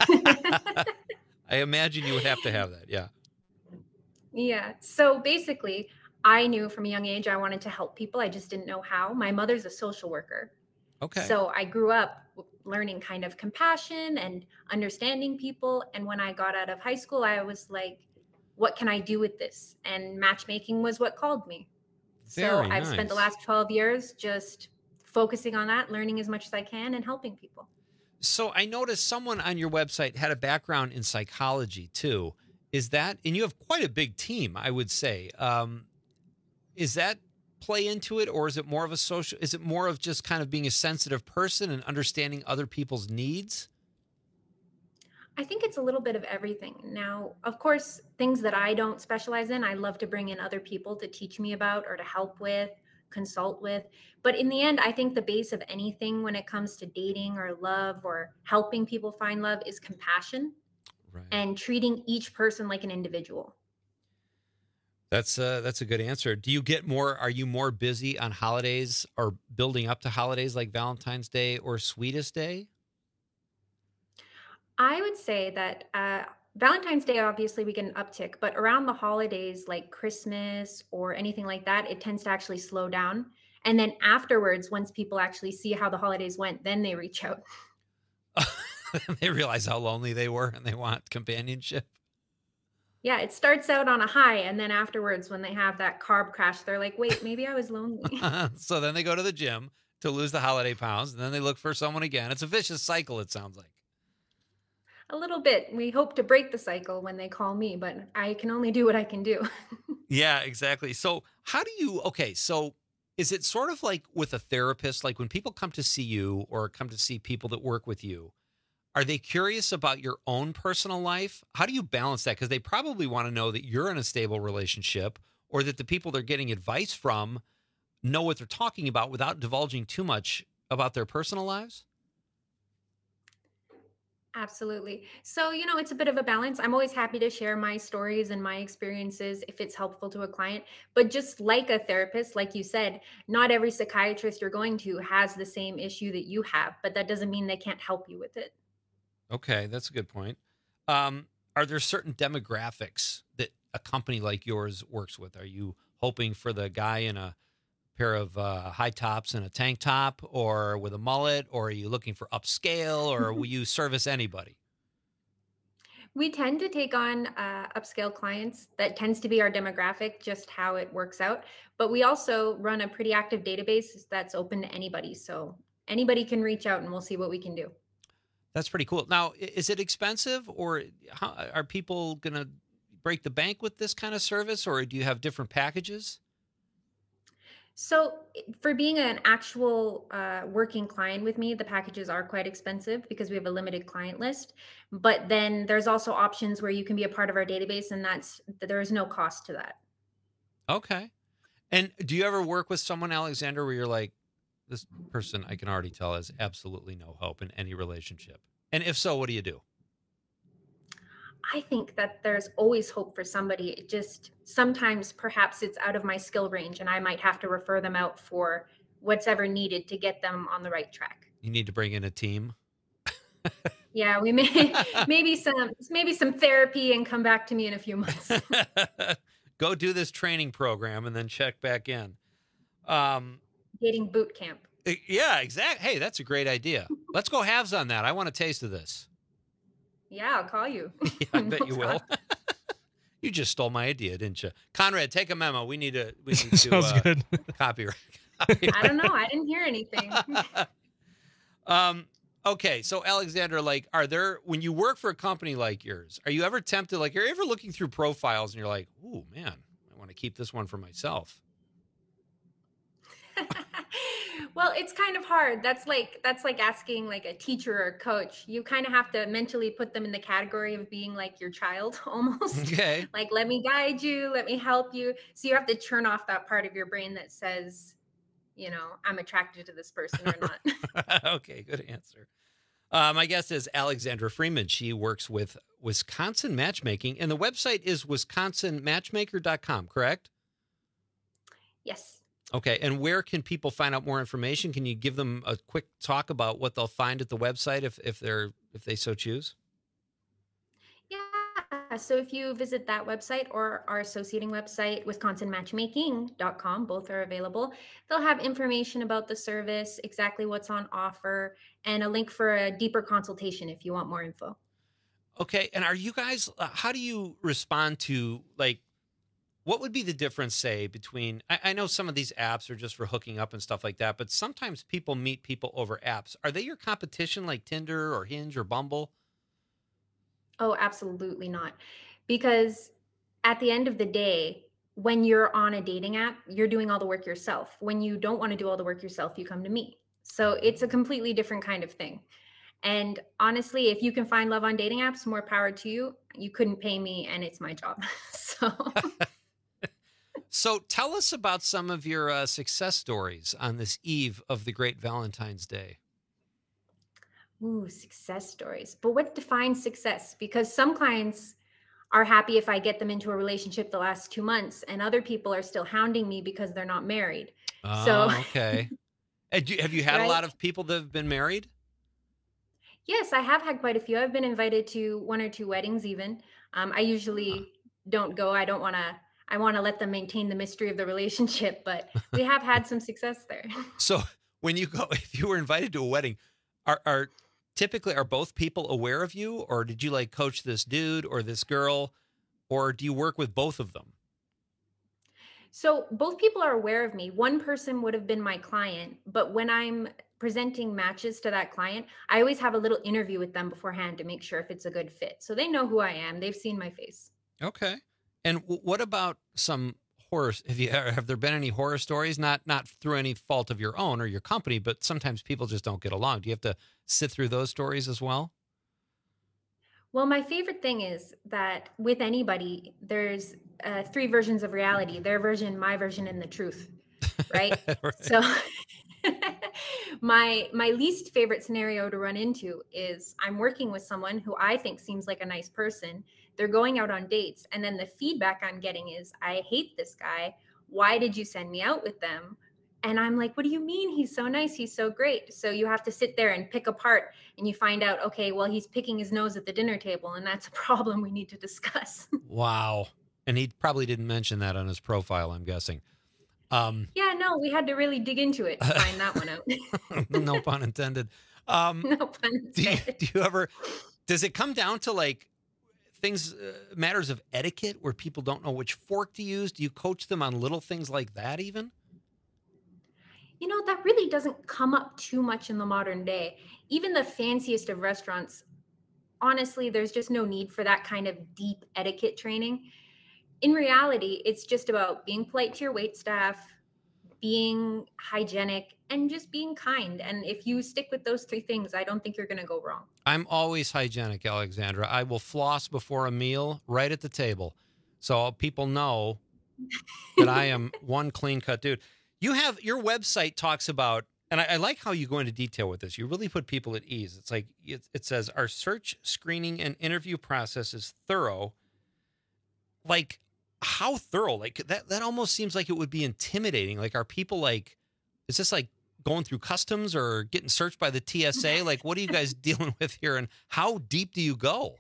I imagine you would have to have that, yeah. Yeah. So basically, I knew from a young age I wanted to help people. I just didn't know how. My mother's a social worker. Okay. So I grew up learning kind of compassion and understanding people. And when I got out of high school, I was like, what can I do with this? And matchmaking was what called me. Very so I've nice. spent the last twelve years just focusing on that, learning as much as I can and helping people. So I noticed someone on your website had a background in psychology too. Is that, and you have quite a big team, I would say. Um, is that play into it, or is it more of a social, is it more of just kind of being a sensitive person and understanding other people's needs? I think it's a little bit of everything. Now, of course, things that I don't specialize in, I love to bring in other people to teach me about or to help with, consult with. But in the end, I think the base of anything when it comes to dating or love or helping people find love is compassion. Right. And treating each person like an individual. That's uh, that's a good answer. Do you get more, are you more busy on holidays or building up to holidays like Valentine's Day or Sweetest Day? I would say that uh, Valentine's Day, obviously we get an uptick, but around the holidays like Christmas or anything like that, it tends to actually slow down. And then afterwards, once people actually see how the holidays went, then they reach out. They realize how lonely they were and they want companionship. Yeah, it starts out on a high, and then afterwards, when they have that carb crash, they're like, wait, maybe I was lonely. So then they go to the gym to lose the holiday pounds, and then they look for someone again. It's a vicious cycle, it sounds like. A little bit. We hope to break the cycle when they call me, but I can only do what I can do. Yeah, exactly. So how do you, okay, so is it sort of like with a therapist, like when people come to see you or come to see people that work with you, are they curious about your own personal life? How do you balance that? Because they probably want to know that you're in a stable relationship or that the people they're getting advice from know what they're talking about without divulging too much about their personal lives. Absolutely. So, you know, it's a bit of a balance. I'm always happy to share my stories and my experiences if it's helpful to a client. But just like a therapist, like you said, not every psychiatrist you're going to has the same issue that you have, but that doesn't mean they can't help you with it. Okay, that's a good point. Um, are there certain demographics that a company like yours works with? Are you hoping for the guy in a pair of uh, high tops and a tank top, or with a mullet, or are you looking for upscale, or will you service anybody? We tend to take on uh, upscale clients. That tends to be our demographic, just how it works out. But we also run a pretty active database that's open to anybody. So anybody can reach out and we'll see what we can do. That's pretty cool. Now, i- is it expensive, or how, are people going to break the bank with this kind of service, or do you have different packages? So for being an actual uh, working client with me, the packages are quite expensive because we have a limited client list. But then there's also options where you can be a part of our database, and that's there is no cost to that. Okay. And do you ever work with someone, Alexander, where you're like, this person I can already tell has absolutely no hope in any relationship? And if so, what do you do? I think that there's always hope for somebody. It just sometimes perhaps it's out of my skill range and I might have to refer them out for what's ever needed to get them on the right track. You need to bring in a team. Yeah, we may maybe some maybe some therapy and come back to me in a few months. Go do this training program and then check back in. Um, Dating boot camp. yeah, exactly. Hey, that's a great idea. Let's go halves on that. I want a taste of this. Yeah, I'll call you. Yeah, I bet you will. You just stole my idea, didn't you? Conrad, take a memo. We need to. We need to Sounds uh, good. Copyright. I don't know. I didn't hear anything. Um. Okay, so Alexander, like, are there when you work for a company like yours, are you ever tempted? Like, are you ever looking through profiles and you're like, "Ooh, man, I want to keep this one for myself." Well, it's kind of hard. That's like that's like asking like a teacher or a coach. You kind of have to mentally put them in the category of being like your child almost. Okay. Like, let me guide you, let me help you. So you have to turn off that part of your brain that says, you know, I'm attracted to this person or not. Okay, good answer. Uh, my guest is Alexandra Freeman. She works with Wisconsin Matchmaking, and the website is wisconsin matchmaker dot com, correct? Yes. Okay, and where can people find out more information? Can you give them a quick talk about what they'll find at the website if, if they're if they so choose? Yeah. So if you visit that website or our associating website, wisconsin matchmaking dot com, both are available. They'll have information about the service, exactly what's on offer, and a link for a deeper consultation if you want more info. Okay, and are you guys, uh, how do you respond to, like, what would be the difference, say, between, I, I know some of these apps are just for hooking up and stuff like that, but sometimes people meet people over apps. Are they your competition like Tinder or Hinge or Bumble? Oh, absolutely not. Because at the end of the day, when you're on a dating app, you're doing all the work yourself. When you don't want to do all the work yourself, you come to me. So it's a completely different kind of thing. And honestly, if you can find love on dating apps, more power to you. You couldn't pay me and it's my job. So So tell us about some of your uh, success stories on this eve of the great Valentine's Day. Ooh, success stories. But what defines success? Because some clients are happy if I get them into a relationship the last two months, and other people are still hounding me because they're not married. Oh, So, okay. And do, have you had right? a lot of people that have been married? Yes, I have had quite a few. I've been invited to one or two weddings even. Um, I usually don't go. I don't want to, I want to let them maintain the mystery of the relationship, but we have had some success there. So when you go, if you were invited to a wedding, are, are typically, are both people aware of you, or did you like coach this dude or this girl, or do you work with both of them? So both people are aware of me. One person would have been my client, but when I'm presenting matches to that client, I always have a little interview with them beforehand to make sure if it's a good fit. So they know who I am. They've seen my face. Okay. And w- what about some horror? Have you have there been any horror stories? Not not through any fault of your own or your company, but sometimes people just don't get along. Do you have to sit through those stories as well? Well, my favorite thing is that with anybody, there's uh, three versions of reality: their version, my version, and the truth. Right. Right. So my my least favorite scenario to run into is I'm working with someone who I think seems like a nice person. They're going out on dates, and then the feedback I'm getting is, I hate this guy. Why did you send me out with them? And I'm like, what do you mean? He's so nice. He's so great. So you have to sit there and pick apart, and you find out, okay, well, he's picking his nose at the dinner table, and that's a problem we need to discuss. Wow. And he probably didn't mention that on his profile, I'm guessing. Um, yeah, no, we had to really dig into it to find that one out. No pun intended. Um, no pun intended. Do you, do you ever, does it come down to like things, uh, matters of etiquette where people don't know which fork to use? Do you coach them on little things like that even? You know, that really doesn't come up too much in the modern day. Even the fanciest of restaurants, honestly, there's just no need for that kind of deep etiquette training. In reality, it's just about being polite to your wait staff, being hygienic, and just being kind. And if you stick with those three things, I don't think you're going to go wrong. I'm always hygienic, Alexandra. I will floss before a meal right at the table, so people know that I am one clean-cut dude. You have, your website talks about, and I, I like how you go into detail with this. You really put people at ease. It's like, it, it says, our search, screening, and interview process is thorough. Like, how thorough? Like, that, that almost seems like it would be intimidating. Like, are people like, is this like going through customs or getting searched by the T S A? Like, what are you guys dealing with here, and how deep do you go?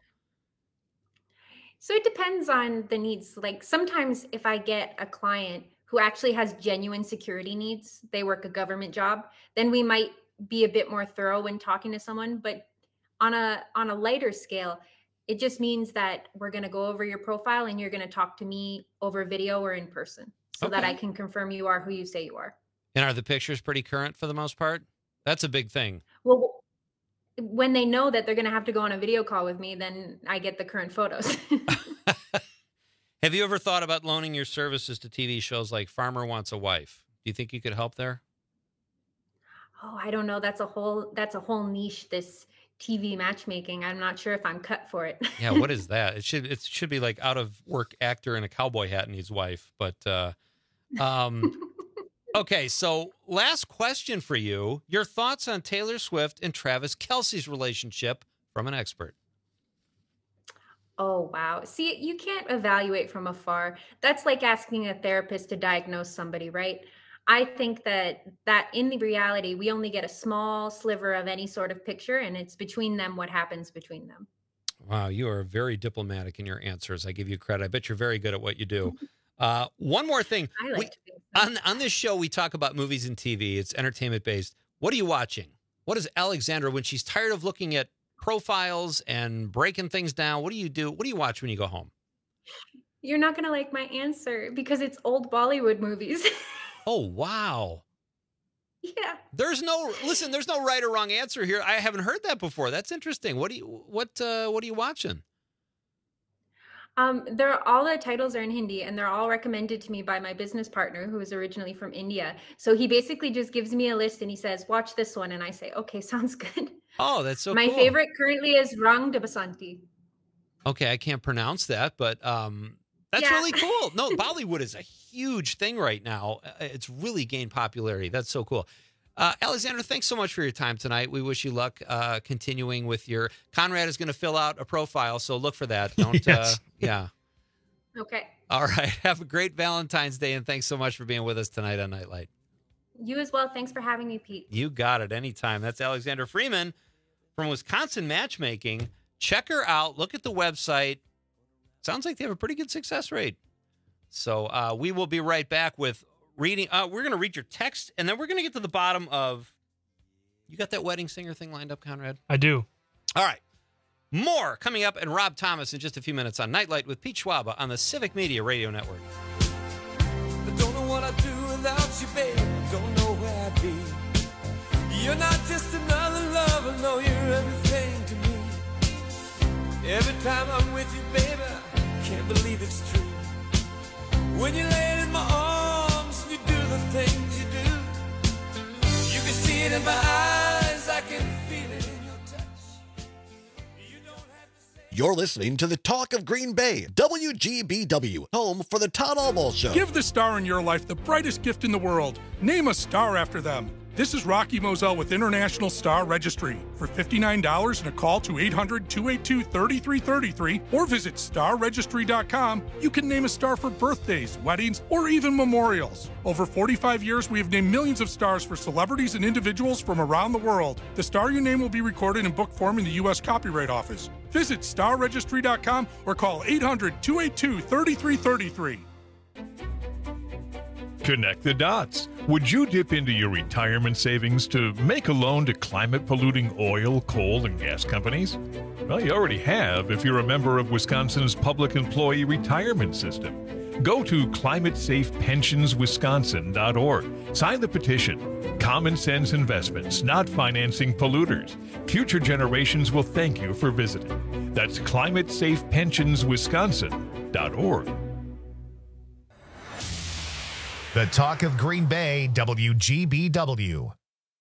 So it depends on the needs. Like, sometimes if I get a client who actually has genuine security needs, they work a government job, then we might be a bit more thorough when talking to someone. But on a on a lighter scale, it just means that we're going to go over your profile and you're going to talk to me over video or in person, so Okay. that I can confirm you are who you say you are. And are the pictures pretty current for the most part? That's a big thing. Well, when they know that they're going to have to go on a video call with me, then I get the current photos. Have you ever thought about loaning your services to T V shows like Farmer Wants a Wife? Do you think you could help there? Oh, I don't know. That's a whole that's a whole niche, this T V matchmaking. I'm not sure if I'm cut for it. Yeah, what is that? It should it should be like out of work actor in a cowboy hat and his wife. But uh, um, okay, so last question for you: your thoughts on Taylor Swift and Travis Kelce's relationship from an expert. Oh, wow. See, you can't evaluate from afar. That's like asking a therapist to diagnose somebody, right? I think that that in the reality, we only get a small sliver of any sort of picture, and it's between them what happens between them. Wow, you are very diplomatic in your answers. I give you credit. I bet you're very good at what you do. Uh, one more thing. I like We- to think so. on, on this show, we talk about movies and T V. It's entertainment-based. What are you watching? What is Alexandra, when she's tired of looking at profiles and breaking things down, what do you do? What do you watch when you go home? You're not going to like my answer because it's old Bollywood movies. Oh, wow. Yeah. There's no, listen, there's no right or wrong answer here. I haven't heard that before. That's interesting. What do you, what, uh, what are you watching? Um, they're all the titles are in Hindi, and they're all recommended to me by my business partner, who is originally from India. So he basically just gives me a list and he says, watch this one. And I say, okay, sounds good. Oh, that's so my cool. favorite currently is Rang de Basanti. Okay, I can't pronounce that, but um, that's Yeah. really cool. No, Bollywood is a huge thing right now. Uh, It's really gained popularity. That's so cool. Uh, Alexandra, thanks so much for your time tonight. We wish you luck uh, continuing with your... Conrad is going to fill out a profile, so look for that. Don't, Yes. uh, yeah. Okay. All right. Have a great Valentine's Day, and thanks so much for being with us tonight on Nightlight. You as well. Thanks for having me, Pete. You got it anytime. That's Alexandra Freeman from Wisconsin Matchmaking. Check her out. Look at the website. Sounds like they have a pretty good success rate. So uh, we will be right back with reading. Uh, we're going to read your text, and then we're going to get to the bottom of... You got that wedding singer thing lined up, Conrad? I do. All right. More coming up, and Rob Thomas in just a few minutes on Nightlight with Pete Schwaba on the Civic Media Radio Network. I don't know what I'd do without you, babe. Don't know where I'd be. You're not just another lover, no, you're everything to me. Every time I'm with you, baby, I can't believe it's true. When you lay in my arms, you do the things you do. You can see it in my eyes, I can feel it in your touch. You're listening to the Talk of Green Bay, W G B W, home for the Todd Albaugh Show. Give the star in your life the brightest gift in the world. Name a star after them. This is Rocky Moselle with International Star Registry. For fifty-nine dollars and a call to eight hundred, two eight two, three three three three or visit star registry dot com, you can name a star for birthdays, weddings, or even memorials. Over forty-five years, we have named millions of stars for celebrities and individuals from around the world. The star you name will be recorded in book form in the U S Copyright Office. Visit star registry dot com or call eight hundred, two eight two, three three three three. Connect the dots. Would you dip into your retirement savings to make a loan to climate-polluting oil, coal, and gas companies? Well, you already have if you're a member of Wisconsin's Public Employee Retirement System. Go to climate safe pensions wisconsin dot org. Sign the petition. Common sense investments, not financing polluters. Future generations will thank you for visiting. That's climate safe pensions wisconsin dot org. The Talk of Green Bay, W G B W.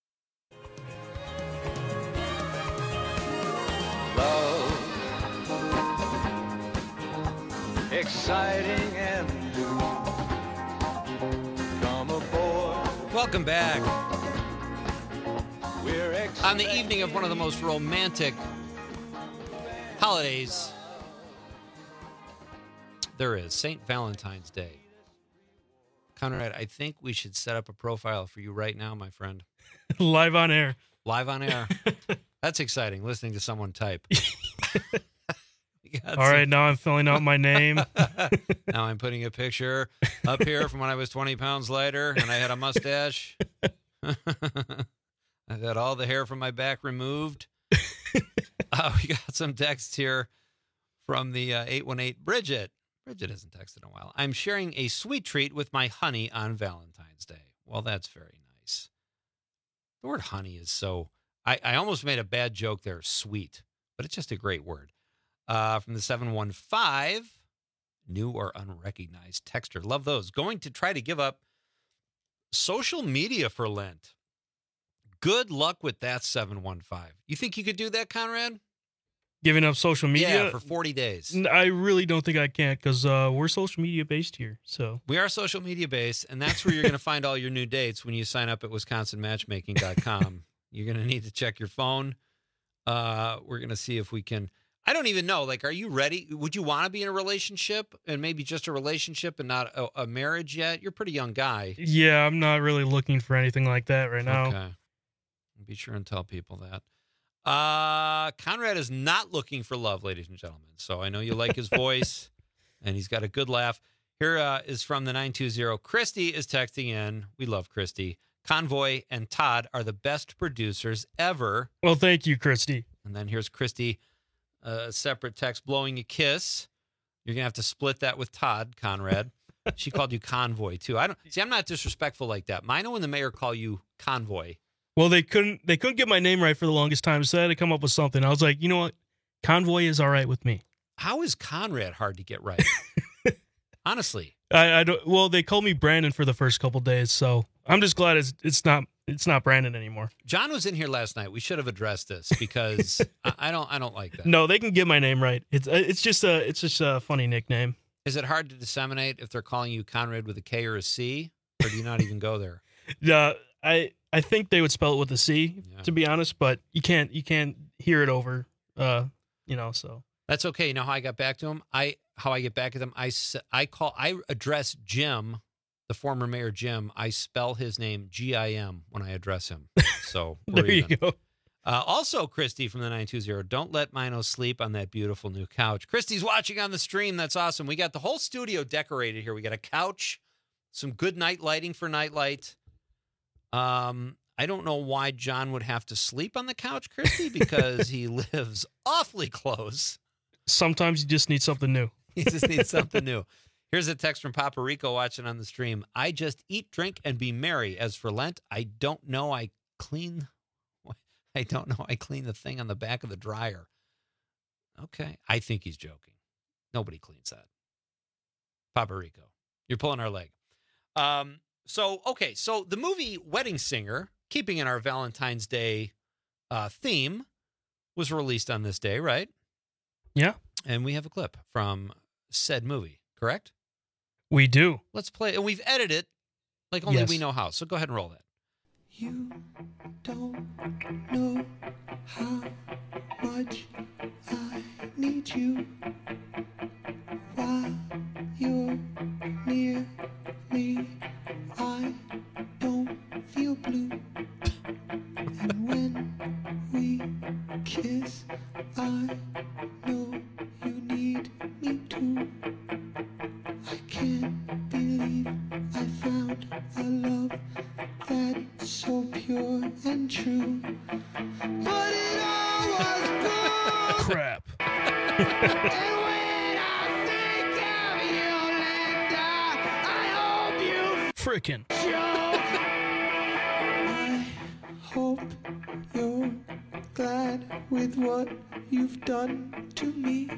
Love, exciting and new. Come aboard. Welcome back. We're On the evening of one of the most romantic holidays there is, Saint Valentine's Day. Conrad, I think we should set up a profile for you right now, my friend. Live on air. Live on air. That's exciting, listening to someone type. All right, now I'm filling out my name. Now I'm putting a picture up here from when I was twenty pounds lighter and I had a mustache. I've had all the hair from my back removed. Uh, we got some text here from the uh, eight one eight. Bridget. Bridget hasn't texted in a while. I'm sharing a sweet treat with my honey on Valentine's Day. Well, that's very nice. The word honey is so... I, I almost made a bad joke there, sweet, but it's just a great word. Uh, from the seven one five, new or unrecognized texter. Love those. Going to try to give up social media for Lent. Good luck with that, seven one five. You think you could do that, Conrad? Giving up social media? Yeah, for forty days. I really don't think I can because uh, we're social media based here. So we are social media based, and that's where you're going to find all your new dates when you sign up at wisconsin matchmaking dot com. You're going to need to check your phone. Uh, we're going to see if we can. I don't even know. Like, are you ready? Would you want to be in a relationship and maybe just a relationship and not a, a marriage yet? You're a pretty young guy. Yeah, I'm not really looking for anything like that right now. Okay. Be sure and tell people that. Uh, Conrad is not looking for love, ladies and gentlemen. So I know you like his voice, and he's got a good laugh. Here uh, is from the nine two zero. Christy is texting in. We love Christy. Convoy and Todd are the best producers ever. Well, thank you, Christy. And then here's Christy, uh, a separate text, blowing a kiss. You're going to have to split that with Todd, Conrad. She called you Convoy, too. I don't see, I'm not disrespectful like that. Mino and the mayor call you Convoy. Well, they couldn't they couldn't get my name right for the longest time, so I had to come up with something. I was like, you know what? Convoy is all right with me. How is Conrad hard to get right? Honestly. I, I don't well, they called me Brandon for the first couple days, so I'm just glad it's it's not it's not Brandon anymore. John was in here last night. We should have addressed this because I, I don't I don't like that. No, they can get my name right. It's it's just a it's just a funny nickname. Is it hard to disseminate if they're calling you Conrad with a K or a C, or do you not even go there? Yeah, I I think they would spell it with a C, yeah. to be honest, but you can't you can't hear it over, uh, you know. So that's okay. You know how I got back to him? I how I get back at them? I I call I address Jim, the former mayor Jim. I spell his name G I M when I address him. So there you even. go. Uh, also, Christy from the nine two zero. Don't let Mino sleep on that beautiful new couch. Christy's watching on the stream. That's awesome. We got the whole studio decorated here. We got a couch, some good night lighting for nightlight. Um, I don't know why John would have to sleep on the couch, Christy, because he lives awfully close. Sometimes you just need something new. He just needs something new. Here's a text from Papa Rico watching on the stream. I just eat, drink, and be merry. As for Lent, I don't know I clean... I don't know I clean the thing on the back of the dryer. Okay. I think he's joking. Nobody cleans that. Papa Rico, you're pulling our leg. Um... So, okay, so the movie Wedding Singer, keeping in our Valentine's Day uh, theme, was released on this day, right? Yeah. And we have a clip from said movie, correct? We do. Let's play. And we've edited it like only Yes. we know how. So go ahead and roll that. You don't know how much I need you while you're near me. I don't feel blue, and when we kiss, I know you need me too. I can't believe I found a love that's so pure and true, but it all was bull. Crap. And when I think of you, Linda, I hope you Frickin'. choke. I hope you're glad with what you've done to me.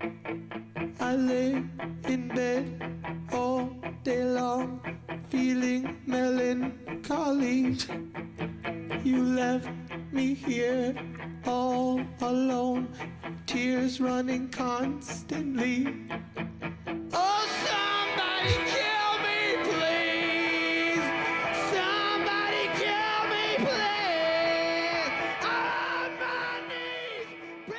I lay in bed all day long, feeling melancholy. You left me here all alone, tears running constantly. Oh, somebody kill me, please. Somebody kill me, please. On my knees.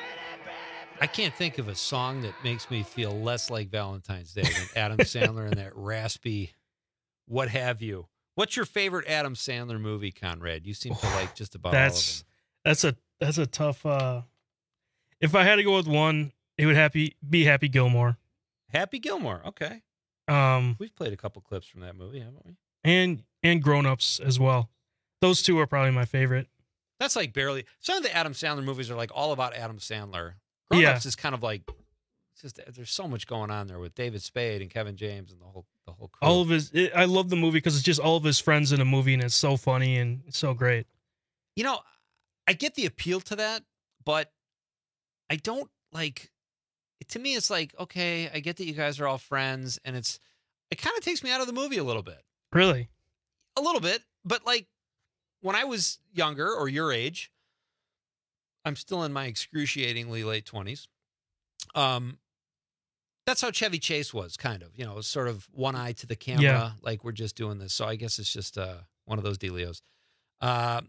I can't think of a song that makes me feel less like Valentine's Day than Adam Sandler and that raspy what have you. What's your favorite Adam Sandler movie, Conrad? You seem to like just about all of them. That's that's a that's a tough. Uh, if I had to go with one, it would happy be Happy Gilmore. Happy Gilmore, okay. Um, We've played a couple clips from that movie, haven't we? and and Grown Ups as well. Those two are probably my favorite. That's like barely. Some of the Adam Sandler movies are like all about Adam Sandler. Grown Yeah. Ups is kind of like, it's just there's so much going on there with David Spade and Kevin James and the whole the whole crew. All of his, it, I love the movie because it's just all of his friends in a movie, and it's so funny and it's so great. You know, I get the appeal to that, but I don't like. To me, it's like, okay, I get that you guys are all friends, and it's it kind of takes me out of the movie a little bit. Really, a little bit, but like when I was younger or your age, I'm still in my excruciatingly late twenties. Um, that's how Chevy Chase was, kind of, you know, sort of one eye to the camera, Yeah. like we're just doing this. So I guess it's just uh, one of those dealios. Uh,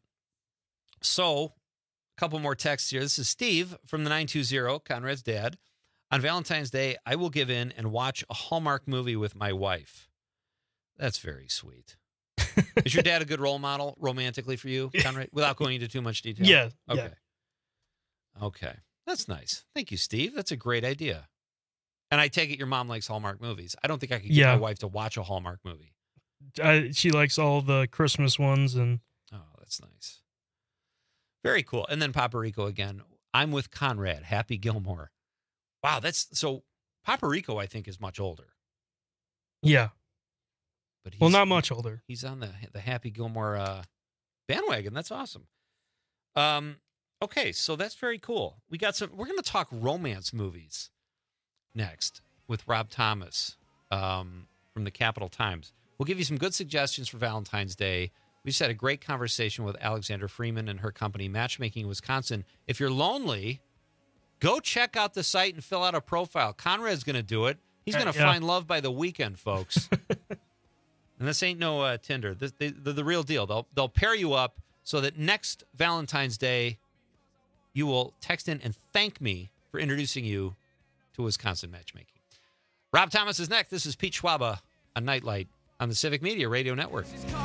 so a couple more texts here. This is Steve from the nine two zero, Conrad's dad. On Valentine's Day, I will give in and watch a Hallmark movie with my wife. That's very sweet. Is your dad a good role model romantically for you, Conrad? Without going into too much detail? Yeah, Okay. yeah. Okay. That's nice. Thank you, Steve. That's a great idea. And I take it your mom likes Hallmark movies. I don't think I could get Yeah. my wife to watch a Hallmark movie. I, she likes all the Christmas ones, and Oh, that's nice. Very cool. And then Papa Rico again. I'm with Conrad. Happy Gilmore. Wow, that's so Papa Rico, I think, is much older. yeah. But he's, Well, not much older. He's on the the Happy Gilmore uh, bandwagon. That's awesome. Um, okay, so that's very cool. We got some. We're going to talk romance movies next with Rob Thomas um, from the Capital Times. We'll give you some good suggestions for Valentine's Day. We just had a great conversation with Alexandra Freeman and her company, Matchmaking Wisconsin. If you're lonely, go check out the site and fill out a profile. Conrad's going to do it. He's going to Yeah. find love by the weekend, folks. And this ain't no uh, Tinder. This, they, they're the real deal. They'll they'll pair you up so that next Valentine's Day, you will text in and thank me for introducing you to Wisconsin Matchmaking. Rob Thomas is next. This is Pete Schwaba on Nightlight on the Civic Media Radio Network.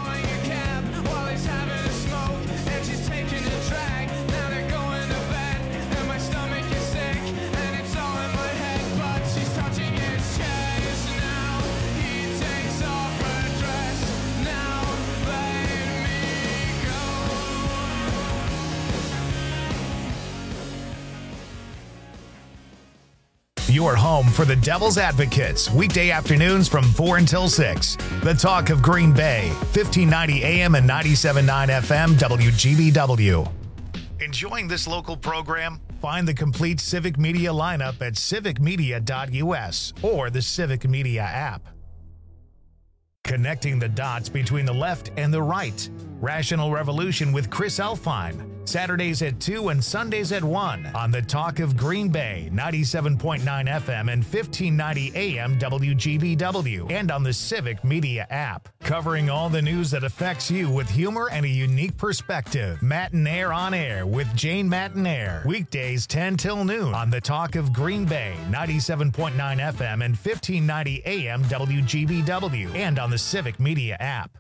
Your home for the Devil's Advocates, weekday afternoons from four until six. The talk of Green Bay, fifteen ninety A M and ninety-seven point nine F M W G B W. Enjoying this local program? Find the complete Civic Media lineup at civic media dot U S or the Civic Media app. Connecting the dots between the left and the right. Rational Revolution with Chris Elfine. Saturdays at two and Sundays at one on the Talk of Green Bay, ninety-seven point nine F M and fifteen ninety A M W G B W, and on the Civic Media app. Covering all the news that affects you with humor and a unique perspective. Matinaire on Air with Jane Matinaire. Weekdays ten till noon on the Talk of Green Bay, ninety-seven point nine F M and fifteen ninety A M W G B W, and on the Civic Media app.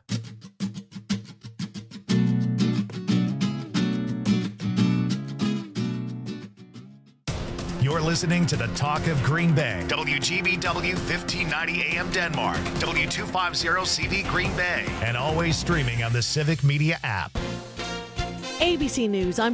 You're listening to the Talk of Green Bay, W G B W fifteen ninety A M Denmark, W two fifty C V Green Bay, and always streaming on the Civic Media app. A B C News, I'm